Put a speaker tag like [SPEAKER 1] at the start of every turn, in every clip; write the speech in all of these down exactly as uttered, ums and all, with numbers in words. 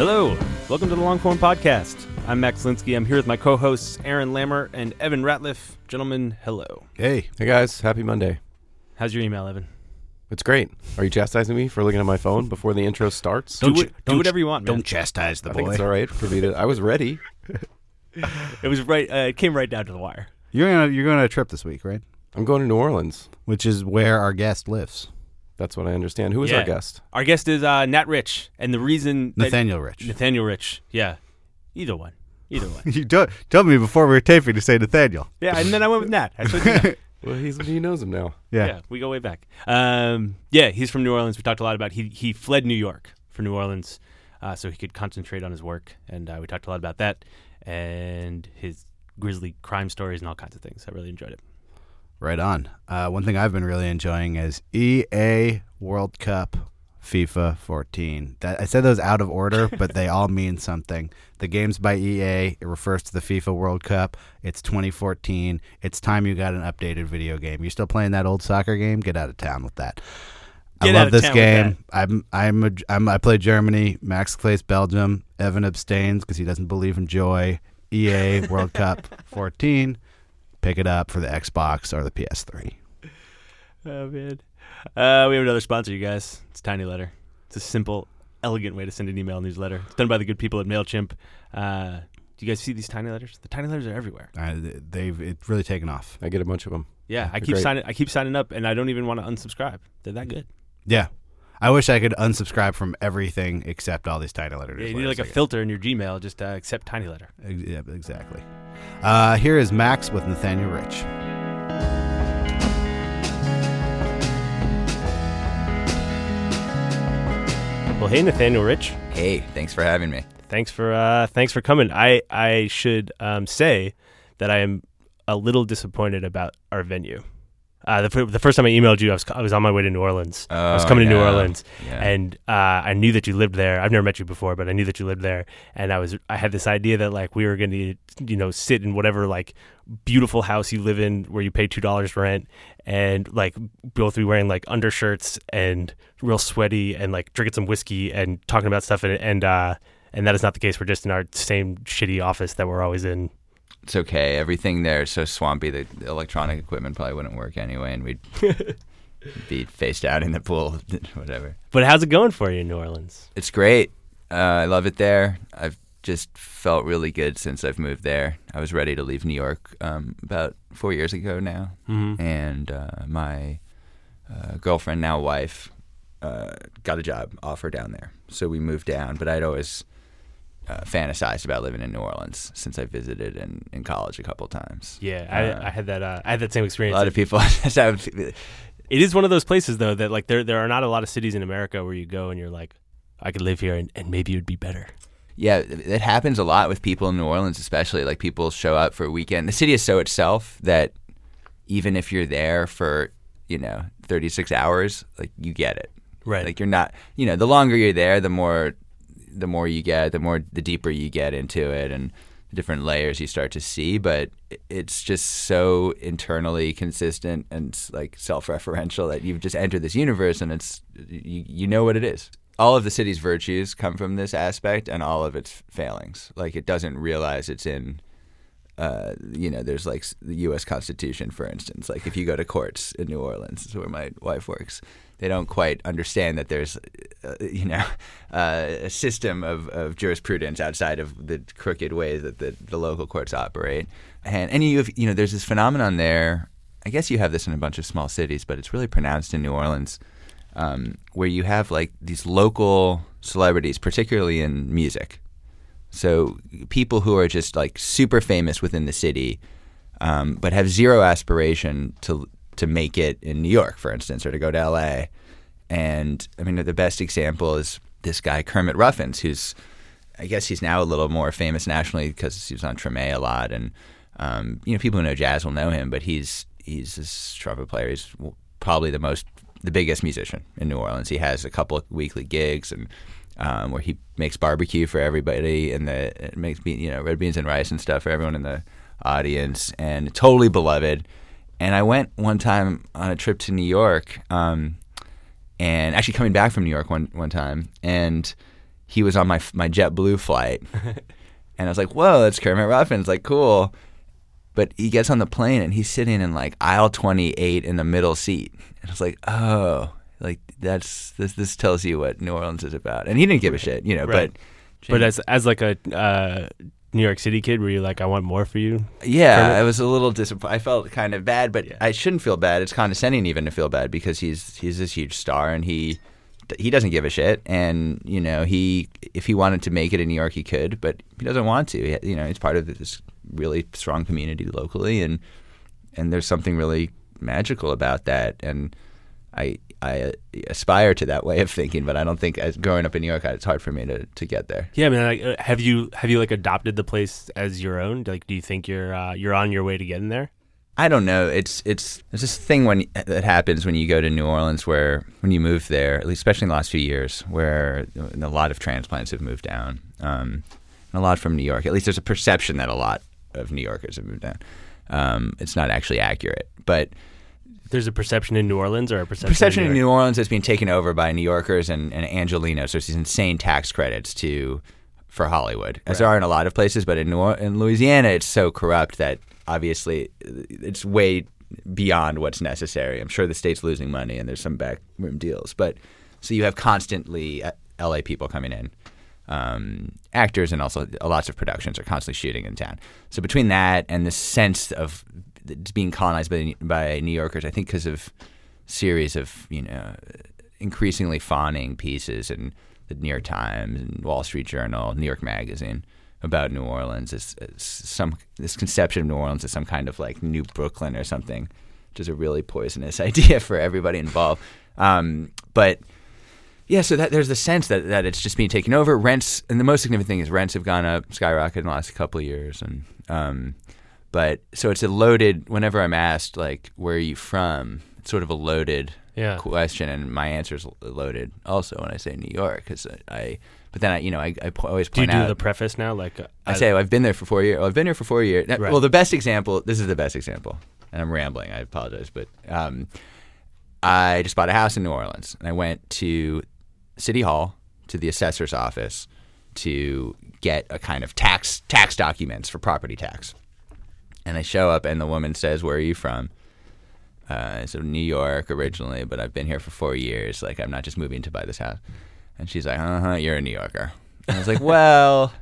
[SPEAKER 1] Hello, welcome to the Longform Podcast. I'm Max Linsky. I'm here with my co-hosts Aaron Lammer and Evan Ratliff. Gentlemen, hello.
[SPEAKER 2] Hey.
[SPEAKER 3] Hey guys, happy Monday.
[SPEAKER 1] How's your email, Evan?
[SPEAKER 3] It's great. Are you chastising me for looking at my phone before the intro starts?
[SPEAKER 1] Do,
[SPEAKER 2] Don't
[SPEAKER 1] it, do whatever you want, man.
[SPEAKER 2] Don't chastise the
[SPEAKER 3] I
[SPEAKER 2] boy.
[SPEAKER 3] think it's all right for me to. I was ready.
[SPEAKER 1] It was right. Uh, it came right down to the wire.
[SPEAKER 2] You're gonna you're going on a trip this week, right?
[SPEAKER 3] I'm going to New Orleans.
[SPEAKER 2] Which is where our guest lives.
[SPEAKER 3] That's what I understand. Who is
[SPEAKER 1] Yeah.
[SPEAKER 3] our guest?
[SPEAKER 1] Our guest is uh, Nat Rich, and the reason that-
[SPEAKER 2] Nathaniel Rich.
[SPEAKER 1] Nathaniel Rich. Yeah, either one. Either one.
[SPEAKER 2] You told, told me before we were taping to say Nathaniel.
[SPEAKER 1] Yeah, and then I went with Nat. I told you Nat.
[SPEAKER 3] Well, he's he knows him now.
[SPEAKER 2] Yeah.
[SPEAKER 1] Yeah, we go way back. Um, yeah, he's from New Orleans. We talked a lot about he he fled New York for New Orleans, uh, so he could concentrate on his work, and uh, we talked a lot about that and his grisly crime stories and all kinds of things. I really enjoyed it.
[SPEAKER 2] Right on. Uh, one thing I've been really enjoying is E A World Cup FIFA fourteen. That I said those out of order, but they all mean something. The game's by E A. It refers to the FIFA World Cup. It's twenty fourteen. It's time you got an updated video game. You still playing that old soccer game? Get out of town with that.
[SPEAKER 1] Get
[SPEAKER 2] I
[SPEAKER 1] out
[SPEAKER 2] love
[SPEAKER 1] of
[SPEAKER 2] this
[SPEAKER 1] town with
[SPEAKER 2] game. I'm I'm, a, I'm I play Germany. Max plays Belgium. Evan abstains because he doesn't believe in joy. E A World Cup fourteen. Pick it up for the Xbox or the P S three.
[SPEAKER 1] Oh man, uh, we have another sponsor, you guys. It's Tiny Letter. It's a simple, elegant way to send an email newsletter. It's done by the good people at Mailchimp. Uh, do you guys see these tiny letters? The tiny letters are everywhere.
[SPEAKER 2] Uh, they've it's really taken off.
[SPEAKER 3] I get a bunch of them.
[SPEAKER 1] Yeah, I
[SPEAKER 3] They're
[SPEAKER 1] keep
[SPEAKER 3] great.
[SPEAKER 1] signing. I keep signing up, and I don't even want to unsubscribe. They're that good.
[SPEAKER 2] Yeah. I wish I could unsubscribe from everything except all these tiny letters.
[SPEAKER 1] Yeah, you need like a filter in your Gmail, just uh, accept Tiny Letter.
[SPEAKER 2] Yeah, exactly. Uh, here is Max with Nathaniel Rich.
[SPEAKER 1] Well, hey, Nathaniel Rich.
[SPEAKER 4] Hey, thanks for having me.
[SPEAKER 1] Thanks for uh, thanks for coming. I I should um, say that I am a little disappointed about our venue. Uh, the, the first time I emailed you, I was I was on my way to New Orleans. I was
[SPEAKER 4] Oh,
[SPEAKER 1] coming to New
[SPEAKER 4] yeah.
[SPEAKER 1] Orleans,
[SPEAKER 4] Yeah.
[SPEAKER 1] and uh, I knew that you lived there. I've never met you before, but I knew that you lived there, and I was I had this idea that like we were going to you know sit in whatever like beautiful house you live in where you pay two dollars rent, and like both be wearing like undershirts and real sweaty and like drinking some whiskey and talking about stuff, and and uh, and that is not the case. We're just in our same shitty office that we're always in.
[SPEAKER 4] It's okay. Everything there is so swampy that the electronic equipment probably wouldn't work anyway, and we'd be face down in the pool, whatever.
[SPEAKER 1] But how's it going for you in New Orleans?
[SPEAKER 4] It's great. Uh, I love it there. I've just felt really good since I've moved there. I was ready to leave New York um, about four years ago now,
[SPEAKER 1] Mm-hmm.
[SPEAKER 4] and uh, my uh, girlfriend, now wife, uh, got a job offer down there. So we moved down, but I'd always uh, fantasized about living in New Orleans since I visited in, in college a couple times.
[SPEAKER 1] Yeah,
[SPEAKER 4] Uh,
[SPEAKER 1] I, I had that. Uh, I had that same
[SPEAKER 4] A
[SPEAKER 1] experience.
[SPEAKER 4] lot of people. that's how it-
[SPEAKER 1] It is one of those places though that like there there are not a lot of cities in America where you go and you're like, I could live here and, and maybe it would be better.
[SPEAKER 4] yeah, it happens a lot with people in New Orleans, especially. Like people show up for a weekend. The city is so itself that even if you're there for you know thirty-six hours, like you get it.
[SPEAKER 1] Right.
[SPEAKER 4] Like you're not. You know, the longer you're there, the more the more you get, the more the deeper you get into it, and the different layers you start to see. But it's just so internally consistent and like self-referential that you've just entered this universe, and it's you, you know what it is. All of the city's virtues come from this aspect, and all of its failings. Like it doesn't realize it's in. Uh, you know, there's like the U S Constitution, for instance. Like if you go to courts in New Orleans, is where my wife works, they don't quite understand that there's, uh, you know, uh, a system of, of jurisprudence outside of the crooked ways that the, the local courts operate. And and you have, you know, there's this phenomenon there. I guess you have this in a bunch of small cities, but it's really pronounced in New Orleans, um, where you have like these local celebrities, particularly in music. So people who are just like super famous within the city, um, but have zero aspiration to to make it in New York, for instance, or to go to L A. And I mean, the best example is this guy Kermit Ruffins, who's I guess he's now a little more famous nationally because he was on Treme a lot, and um, you know, people who know jazz will know him. But he's he's this trumpet player. He's probably the most the biggest musician in New Orleans. He has a couple of weekly gigs and. Um, where he makes barbecue for everybody and the it makes be- you know red beans and rice and stuff for everyone in the audience, and totally beloved. And I went one time on a trip to New York, um, and actually coming back from New York one one time, and he was on my my JetBlue flight, and I was like, "Whoa, that's Kermit Ruffins! Like, cool." But he gets on the plane and he's sitting in like aisle twenty-eight in the middle seat, and I was like, "Oh, like that's this. This tells you what New Orleans is about." And he didn't give a shit, you know.
[SPEAKER 1] Right.
[SPEAKER 4] But
[SPEAKER 1] But as as like a uh, New York City kid, were you like, I want more for you?
[SPEAKER 4] yeah,
[SPEAKER 1] Kermit?
[SPEAKER 4] I was a little disappointed. I felt kind of bad, but
[SPEAKER 1] Yeah.
[SPEAKER 4] I shouldn't feel bad. It's condescending even to feel bad because he's he's this huge star and he he doesn't give a shit. And you know, he if he wanted to make it in New York, he could, but he doesn't want to. He, you know, he's part of this really strong community locally, and and there's something really magical about that. And I I aspire to that way of thinking, but I don't think as growing up in New York, it's hard for me to, to get there.
[SPEAKER 1] Yeah, I mean, like, uh, have you have you like adopted the place as your own? Like, do you think you're uh, you're on your way to getting there?
[SPEAKER 4] I don't know. It's it's there's this thing when that happens when you go to New Orleans, where when you move there, at least especially in the last few years, where a lot of transplants have moved down, um, and a lot from New York. At least there's a perception that a lot of New Yorkers have moved down. Um, it's not actually accurate, but
[SPEAKER 1] There's a perception in New Orleans, or a perception,
[SPEAKER 4] perception
[SPEAKER 1] in
[SPEAKER 4] in
[SPEAKER 1] New
[SPEAKER 4] New
[SPEAKER 1] York?
[SPEAKER 4] Orleans that's being taken over by New Yorkers and, and Angelenos. There's these insane tax credits to for Hollywood, as
[SPEAKER 1] Right.
[SPEAKER 4] there are in a lot of places. But in New or- in Louisiana, it's so corrupt that obviously it's way beyond what's necessary. I'm sure the state's losing money, and there's some backroom deals. But so you have constantly L A people coming in, um, actors, and also lots of productions are constantly shooting in town. So between that and the sense of it's being colonized by by New Yorkers, I think because of series of you know increasingly fawning pieces in the New York Times and Wall Street Journal, New York Magazine about New Orleans, is some this conception of New Orleans as some kind of like New Brooklyn or something, which is a really poisonous idea for everybody involved. Um, but yeah, so that there's the sense that, that it's just being taken over. Rents, and the most significant thing is rents have gone up, skyrocketed in the last couple of years, and um, but so it's a loaded. Whenever I'm asked like, "Where are you from?" It's sort of a loaded
[SPEAKER 1] Yeah.
[SPEAKER 4] question, and my answer is loaded also when I say New York, because I, I. But then I, you know, I, I po- always
[SPEAKER 1] Do you
[SPEAKER 4] point
[SPEAKER 1] do
[SPEAKER 4] out.
[SPEAKER 1] the preface now? Like, uh,
[SPEAKER 4] I say, oh, I've been there for four years. Oh, I've been here for four years.
[SPEAKER 1] Right.
[SPEAKER 4] Well, the best example. This is the best example, and I'm rambling. I apologize, but um, I just bought a house in New Orleans, and I went to City Hall, to the assessor's office, to get a kind of tax tax documents for property tax. And I show up, and the woman says, "Where are you from?" Uh, so New York originally, but I've been here for four years. Like, I'm not just moving to buy this house. And she's like, "Uh huh, you're a New Yorker." And I was like, "Well,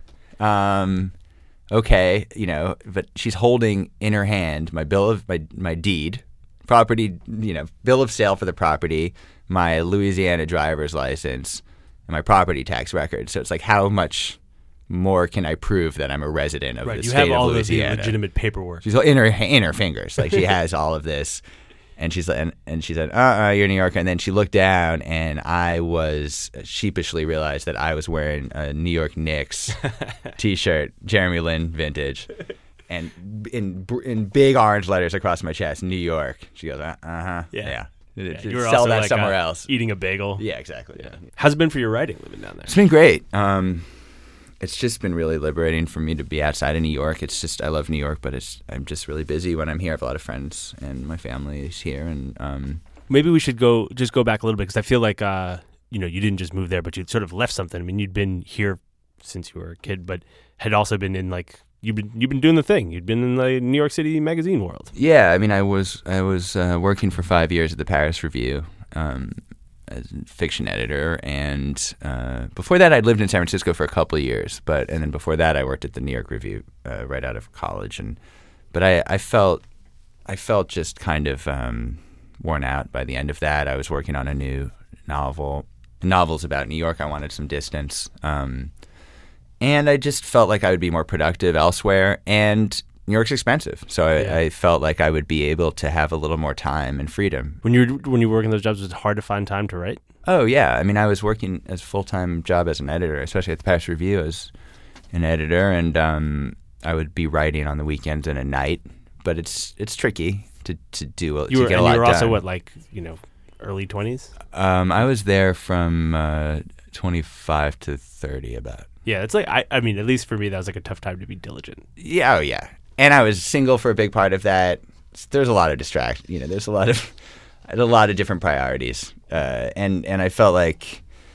[SPEAKER 4] um, okay, you know." But she's holding in her hand my bill of my my deed, property, you know, bill of sale for the property, my Louisiana driver's license, and my property tax record. So it's like, how much more can I prove that I'm a resident of
[SPEAKER 1] right,
[SPEAKER 4] the
[SPEAKER 1] you
[SPEAKER 4] state
[SPEAKER 1] have all
[SPEAKER 4] of
[SPEAKER 1] of the
[SPEAKER 4] Louisiana?
[SPEAKER 1] legitimate paperwork.
[SPEAKER 4] She's in her in her fingers, like she has all of this, and she's like, and, and she said, "Uh, uh you're a New Yorker." And then she looked down, and I was sheepishly realized that I was wearing a New York Knicks T-shirt, Jeremy Lin vintage, and in in big orange letters across my chest, New York. She goes, "Uh huh,
[SPEAKER 1] Yeah.
[SPEAKER 4] yeah,
[SPEAKER 1] Yeah,
[SPEAKER 4] Just
[SPEAKER 1] you were
[SPEAKER 4] sell
[SPEAKER 1] also
[SPEAKER 4] that
[SPEAKER 1] like,
[SPEAKER 4] somewhere
[SPEAKER 1] uh,
[SPEAKER 4] else."
[SPEAKER 1] Eating a bagel.
[SPEAKER 4] Yeah, exactly.
[SPEAKER 1] Yeah. How's it been for your writing living down there?
[SPEAKER 4] It's been great. Um, it's just been really liberating for me to be outside of New York. It's just I love New York, but it's I'm just really busy when I'm here. I have a lot of friends, and my family is here, and um,
[SPEAKER 1] Maybe we should go just go back a little bit, because I feel like uh, you know you didn't just move there, but you sort of left something. I mean, you'd been here since you were a kid, but had also been in like you've been you've been doing the thing. You'd been in the New York City magazine world.
[SPEAKER 4] yeah. I mean, I was I was uh, working for five years at the Paris Review um, as a fiction editor, and uh, before that, I'd lived in San Francisco for a couple of years. But and then before that, I worked at the New York Review uh, right out of college, and but I, I felt I felt just kind of um, worn out by the end of that. I was working on a new novel. Novels about New York. I wanted some distance. Um, and I just felt like I would be more productive elsewhere. And New York's expensive. So I,
[SPEAKER 1] Yeah.
[SPEAKER 4] I felt like I would be able to have a little more time and freedom.
[SPEAKER 1] When you were when you were working those jobs, was it hard to find time to write?
[SPEAKER 4] Oh, yeah. I mean, I was working as a full-time job as an editor, especially at the Paris Review as an editor. And um, I would be writing on the weekends and at night. But it's it's tricky to, to do a,
[SPEAKER 1] You
[SPEAKER 4] to
[SPEAKER 1] were
[SPEAKER 4] get a
[SPEAKER 1] and
[SPEAKER 4] lot
[SPEAKER 1] you were also
[SPEAKER 4] done.
[SPEAKER 1] what, like, you know, early twenties?
[SPEAKER 4] Um, I was there from uh, twenty-five to thirty about.
[SPEAKER 1] Yeah, it's like I I mean, at least for me that was like a tough time to be diligent.
[SPEAKER 4] Yeah, oh yeah. And I was single for a big part of that. There's a lot of distraction. You know, there's a lot of I had a lot of different priorities, uh, and and I felt like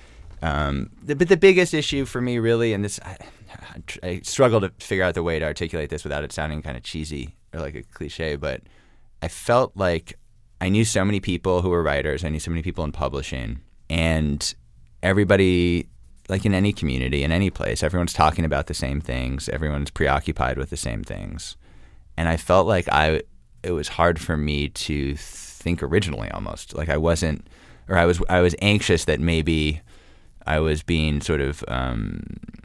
[SPEAKER 4] Um, the, but the biggest issue for me, really, and this, I, I struggle to figure out the way to articulate this without it sounding kind of cheesy or like a cliche, but I felt like I knew so many people who were writers. I knew so many people in publishing, and everybody, like in any community, in any place, everyone's talking about the same things. Everyone's preoccupied with the same things. And I felt like I, it was hard for me to think originally almost. Like I wasn't, or I was, I was anxious that maybe I was being sort of um,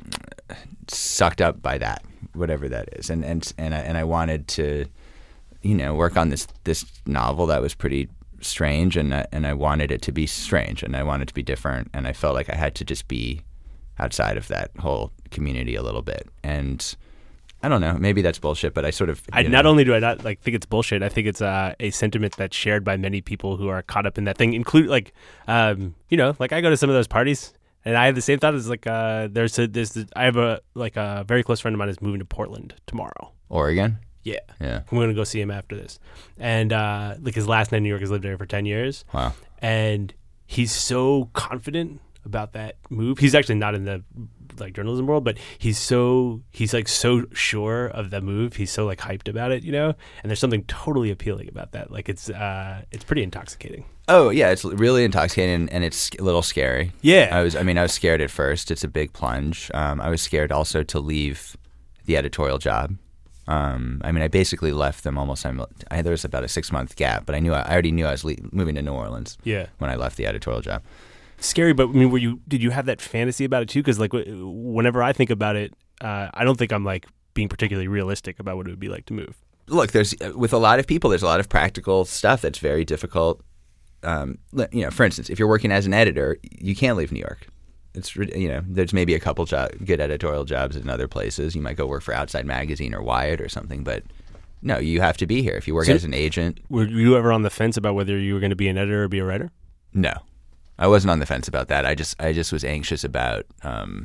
[SPEAKER 4] sucked up by that, whatever that is, and and and I, and I wanted to, you know, work on this this novel that was pretty strange, and I, and I wanted it to be strange, and I wanted it to be different, and I felt like I had to just be outside of that whole community a little bit, and I don't know, maybe that's bullshit, but I sort of
[SPEAKER 1] I,
[SPEAKER 4] know.
[SPEAKER 1] not only do I not like think it's bullshit, I think it's uh, a sentiment that's shared by many people who are caught up in that thing, include like, um, you know, like I go to some of those parties. And I have the same thought as like uh, there's a there's the, I have a like a very close friend of mine is moving to Portland tomorrow.
[SPEAKER 4] Oregon.
[SPEAKER 1] Yeah,
[SPEAKER 4] Yeah.
[SPEAKER 1] I'm gonna go see him after this, and uh, like his last night in New York, has lived there for ten years.
[SPEAKER 4] Wow.
[SPEAKER 1] And he's so confident about that move. He's actually not in the like journalism world, but he's so he's like so sure of the move. He's so like hyped about it, you know. And there's something totally appealing about that. Like it's uh, it's pretty intoxicating.
[SPEAKER 4] Oh yeah, it's really intoxicating, and it's a little scary.
[SPEAKER 1] Yeah.
[SPEAKER 4] I was. I mean, I was scared at first. It's a big plunge. Um, I was scared also to leave the editorial job. Um, I mean, I basically left them almost. I, there was about a six month gap, but I knew I, I already knew I was le- moving to New Orleans.
[SPEAKER 1] Yeah.
[SPEAKER 4] When I left the editorial job.
[SPEAKER 1] Scary, but I mean, were you? Did you have that fantasy about it too? Because like, whenever I think about it, uh, I don't think I'm like being particularly realistic about what it would be like to move.
[SPEAKER 4] Look, there's with a lot of people, there's a lot of practical stuff that's very difficult. Um, you know, for instance, if you're working as an editor, you can't leave New York. It's you know, there's maybe a couple job, good editorial jobs in other places. You might go work for Outside Magazine or Wired or something, but no, you have to be here. If you work
[SPEAKER 1] So-
[SPEAKER 4] as an agent,
[SPEAKER 1] Were you ever on the fence about whether you were going to be an editor or be a writer?
[SPEAKER 4] no, I wasn't on the fence about that. I just I just was anxious about um,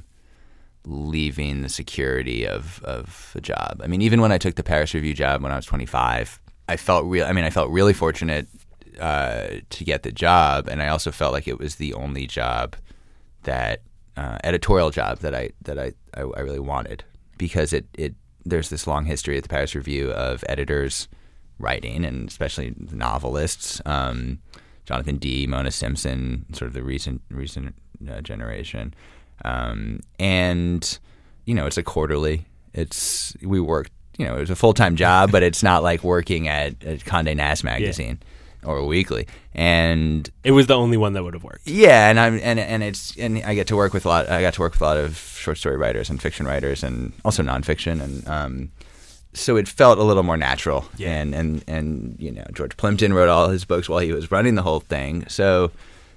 [SPEAKER 4] leaving the security of of a job. I mean, even when I took the Paris Review job when I was twenty-five, I felt real. I mean, I felt really fortunate uh, to get the job, and I also felt like it was the only job that uh, editorial job that I that I, I, I really wanted, because it, it there's this long history at the Paris Review of editors writing, and especially novelists, um, Jonathan Dee, Mona Simpson, sort of the recent recent uh, generation, um, and you know, it's a quarterly. It's we worked, you know, it was a full time job, but it's not like working at, at Condé Nast magazine. Yeah. Or a weekly, and
[SPEAKER 1] It was the only one that would have worked.
[SPEAKER 4] yeah, and I'm and and it's and I get to work with a lot. I got to work with a lot of short story writers and fiction writers, and also nonfiction, and um, so it felt a little more natural.
[SPEAKER 1] Yeah.
[SPEAKER 4] And and and you know, George Plimpton wrote all his books while he was running the whole thing, so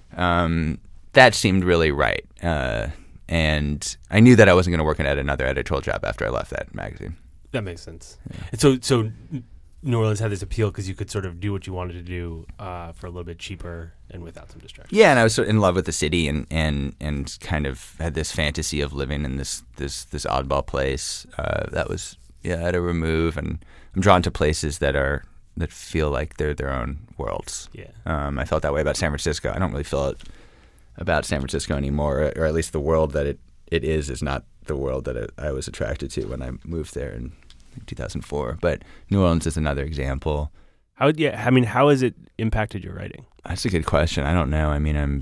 [SPEAKER 4] um, that seemed really right. Uh, and I knew that I wasn't going to work at another editorial job after I left that magazine.
[SPEAKER 1] That makes sense. Yeah. And so, so New Orleans had this appeal because you could sort of do what you wanted to do uh, for a little bit cheaper and without some distraction.
[SPEAKER 4] Yeah, and I was sort of in love with the city, and, and, and kind of had this fantasy of living in this this this oddball place uh, that was yeah at a remove, and I'm drawn to places that are that feel like they're their own worlds.
[SPEAKER 1] Yeah,
[SPEAKER 4] um, I felt that way about San Francisco. I don't really feel it about San Francisco anymore, or at least the world that it, it is is not the world that it, I was attracted to when I moved there in two thousand four. But New Orleans is another example.
[SPEAKER 1] How yeah, I mean, how has it impacted your writing?
[SPEAKER 4] That's a good question. I don't know. I mean, I'm.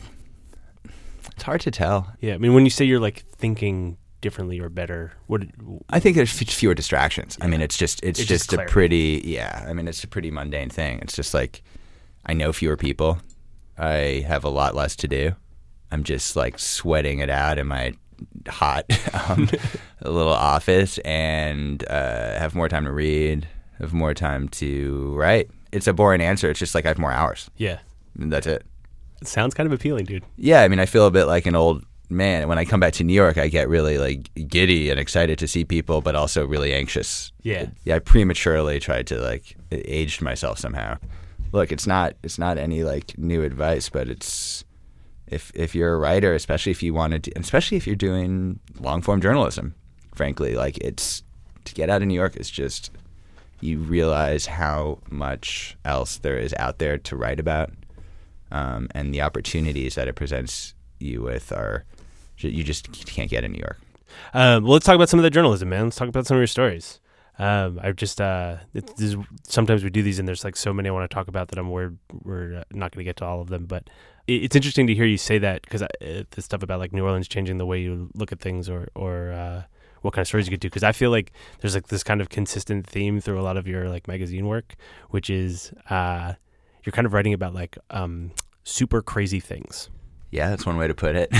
[SPEAKER 4] It's hard to tell.
[SPEAKER 1] Yeah, I mean, when you say you're like thinking differently or better, what?
[SPEAKER 4] I think there's f- fewer distractions.
[SPEAKER 1] Yeah.
[SPEAKER 4] I mean, it's just it's,
[SPEAKER 1] It's
[SPEAKER 4] just,
[SPEAKER 1] just
[SPEAKER 4] a
[SPEAKER 1] clarity.
[SPEAKER 4] pretty yeah. I mean, it's a pretty mundane thing. It's just like I know fewer people. I have a lot less to do. I'm just like sweating it out in my hot um, little office, and uh, have more time to read, have more time to write. It's a boring answer. It's just like I have more hours.
[SPEAKER 1] Yeah,
[SPEAKER 4] And that's it.
[SPEAKER 1] it sounds kind of appealing, dude.
[SPEAKER 4] Yeah, I mean, I feel a bit like an old man. And when I come back to New York, I get really like giddy and excited to see people, but also really anxious.
[SPEAKER 1] Yeah.
[SPEAKER 4] Yeah, I prematurely tried to like aged myself somehow. Look, it's not it's not any like new advice, but it's if if you're a writer, especially if you want to, especially if you're doing long form journalism, frankly, like it's to get out of New York is just you realize how much else there is out there to write about, um, and the opportunities that it presents you with are you just can't get in New York.
[SPEAKER 1] Um, well, let's talk about some of the journalism, man. Let's talk about some of your stories. Um, I've just uh, it, this is, sometimes we do these, and there's like so many I want to talk about that I'm worried we're uh, not going to get to all of them. But it, it's interesting to hear you say that, because uh, the stuff about like New Orleans changing the way you look at things, or or uh, what kind of stories you could do. Because I feel like there's like this kind of consistent theme through a lot of your like magazine work, which is uh, you're kind of writing about like um, super crazy things.
[SPEAKER 4] Yeah, that's one way to put it.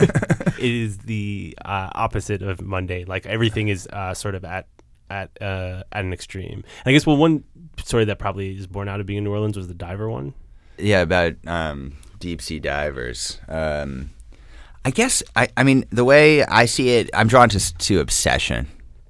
[SPEAKER 1] It is the uh, opposite of mundane. Like everything is uh, sort of at at uh, at an extreme. And I guess well, one story that probably is born out of being in New Orleans was the diver one.
[SPEAKER 4] Yeah, about um, deep sea divers. Um, I guess I, I mean the way I see it, I'm drawn to to obsession.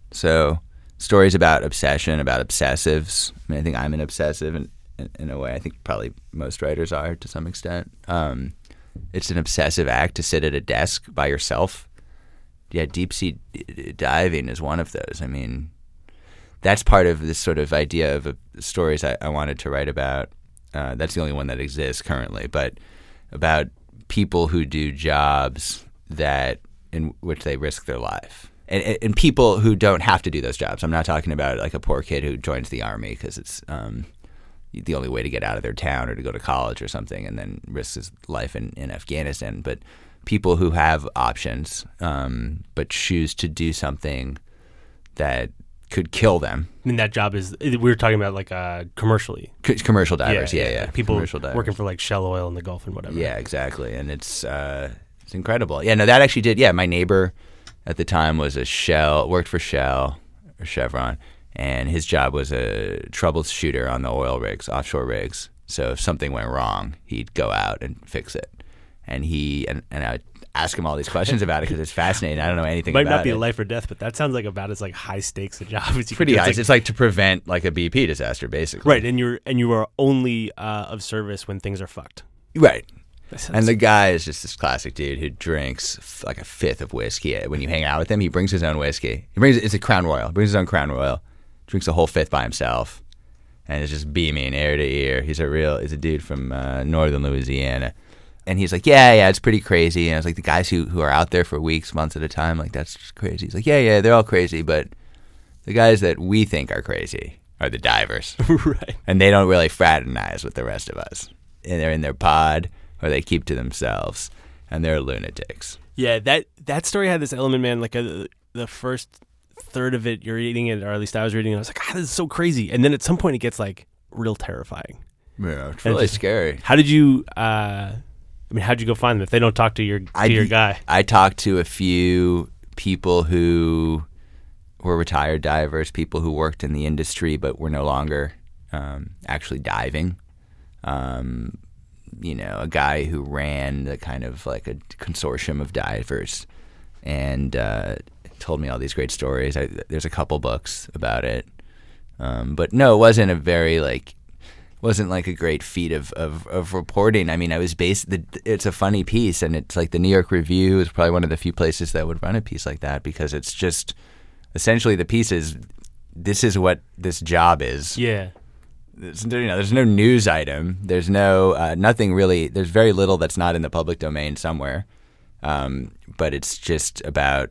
[SPEAKER 4] So stories about obsession, about obsessives. I mean, I think I'm an obsessive in, in, in a way. I think probably most writers are to some extent. Um, it's an obsessive act to sit at a desk by yourself. Yeah, deep sea d- diving is one of those. I mean, that's part of this sort of idea of uh, stories I, I wanted to write about. Uh, that's the only one that exists currently, but about people who do jobs that in which they risk their life, and, and people who don't have to do those jobs. I'm not talking about like a poor kid who joins the army because it's um, the only way to get out of their town or to go to college or something, and then risks his life in, in Afghanistan. But people who have options, um, but choose to do something that could kill them.
[SPEAKER 1] I mean, that job is, we were talking about like uh, commercially.
[SPEAKER 4] C- commercial divers, yeah, yeah. yeah.
[SPEAKER 1] Like people
[SPEAKER 4] commercial divers.
[SPEAKER 1] working for like Shell Oil in the Gulf and whatever.
[SPEAKER 4] Yeah, exactly. And it's uh, it's incredible. Yeah, no, that actually did. Yeah, my neighbor at the time was a Shell, worked for Shell or Chevron, and his job was a troubleshooter on the oil rigs, offshore rigs. So if something went wrong, he'd go out and fix it. And he and, and I would ask him all these questions about it because it's fascinating. I don't know anything
[SPEAKER 1] Might
[SPEAKER 4] about it. Might
[SPEAKER 1] not be a life or death, but that sounds like about as like high stakes a job as you
[SPEAKER 4] Pretty
[SPEAKER 1] can.
[SPEAKER 4] high.
[SPEAKER 1] It's
[SPEAKER 4] It's
[SPEAKER 1] like,
[SPEAKER 4] like to prevent like a B P disaster, basically.
[SPEAKER 1] right, and you're and you are only uh, of service when things are fucked.
[SPEAKER 4] Right.
[SPEAKER 1] That sounds-
[SPEAKER 4] And the guy is just this classic dude who drinks f- like a fifth of whiskey. When you hang out with him, he brings his own whiskey. He brings it's a Crown Royal. He brings his own Crown Royal. Drinks a whole fifth by himself, and is just beaming ear to ear. He's a real. He's a dude from uh, northern Louisiana, and he's like, yeah, yeah, it's pretty crazy. And I was like, the guys who who are out there for weeks, months at a time, like that's just crazy. He's like, yeah, yeah, they're all crazy, but the guys that we think are crazy are the divers,
[SPEAKER 1] right?
[SPEAKER 4] And they don't really fraternize with the rest of us. And they're in their pod, or they keep to themselves, and they're lunatics.
[SPEAKER 1] Yeah, that that story had this element, man. Like a, the first third of it, you're reading it, or at least I was reading it. I was like, ah, this is so crazy. And then at some point, it gets like real terrifying.
[SPEAKER 4] Yeah, it's really
[SPEAKER 1] just,
[SPEAKER 4] scary.
[SPEAKER 1] How did you? Uh, I mean, how'd you go find them if they don't talk to your to
[SPEAKER 4] I,
[SPEAKER 1] your guy?
[SPEAKER 4] I talked to a few people who were retired divers, people who worked in the industry but were no longer um, actually diving. Um, you know, a guy who ran the kind of like a consortium of divers, and uh, told me all these great stories. I, there's a couple books about it, um, but no, it wasn't a very like, wasn't like a great feat of, of, of reporting. I mean, I was based. The, it's a funny piece, and it's like the New York Review is probably one of the few places that would run a piece like that because it's just essentially the piece is this is what this job is.
[SPEAKER 1] Yeah.
[SPEAKER 4] There's, you know, there's no news item. There's no uh, nothing really. There's very little that's not in the public domain somewhere. Um, but it's just about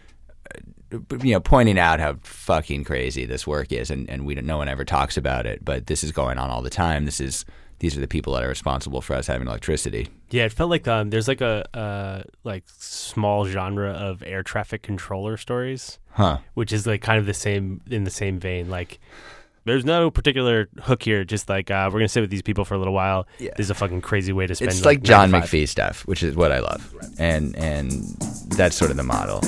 [SPEAKER 4] uh, you know pointing out how fucking crazy this work is, and, and we don't, no one ever talks about it. But this is going on all the time. This is these are the people that are responsible for us having electricity.
[SPEAKER 1] Yeah, it felt like um, there's like a uh, like small genre of air traffic controller stories,
[SPEAKER 4] Huh?
[SPEAKER 1] which is like kind of the same in the same vein. Like, there's no particular hook here. Just like uh, we're gonna sit with these people for a little while.
[SPEAKER 4] Yeah.
[SPEAKER 1] This is a fucking crazy way to spend.
[SPEAKER 4] It's like John
[SPEAKER 1] ninety-five
[SPEAKER 4] McPhee stuff, which is what I love, and and that's sort of the model.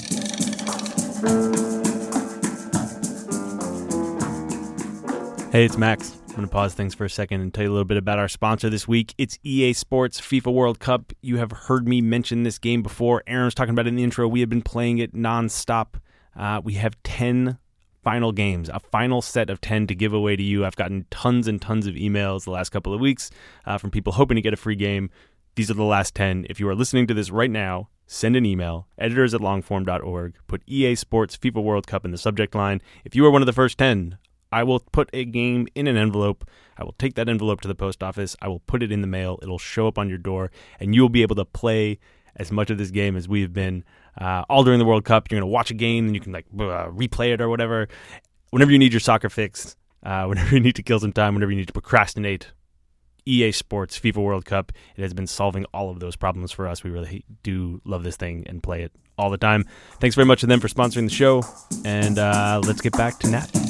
[SPEAKER 1] Hey, it's Max. I'm going to pause things for a second and tell you a little bit about our sponsor this week. It's E A Sports FIFA World Cup. You have heard me mention this game before. Aaron was talking about it in the intro. We have been playing it nonstop. Uh, we have ten final games, a final set of ten to give away to you. I've gotten tons and tons of emails the last couple of weeks uh, from people hoping to get a free game. These are the last ten. If you are listening to this right now, send an email, editors at longform dot org. Put E A Sports FIFA World Cup in the subject line. If you are one of the first ten, I will put a game in an envelope. I will take that envelope to the post office. I will put it in the mail. It'll show up on your door, and you'll be able to play as much of this game as we've been uh, all during the World Cup. You're going to watch a game and you can like uh, replay it or whatever. Whenever you need your soccer fix, uh, whenever you need to kill some time, whenever you need to procrastinate, E A Sports FIFA World Cup, it has been solving all of those problems for us. We really do love this thing and play it all the time. Thanks very much to them for sponsoring the show, and uh, let's get back to Nat.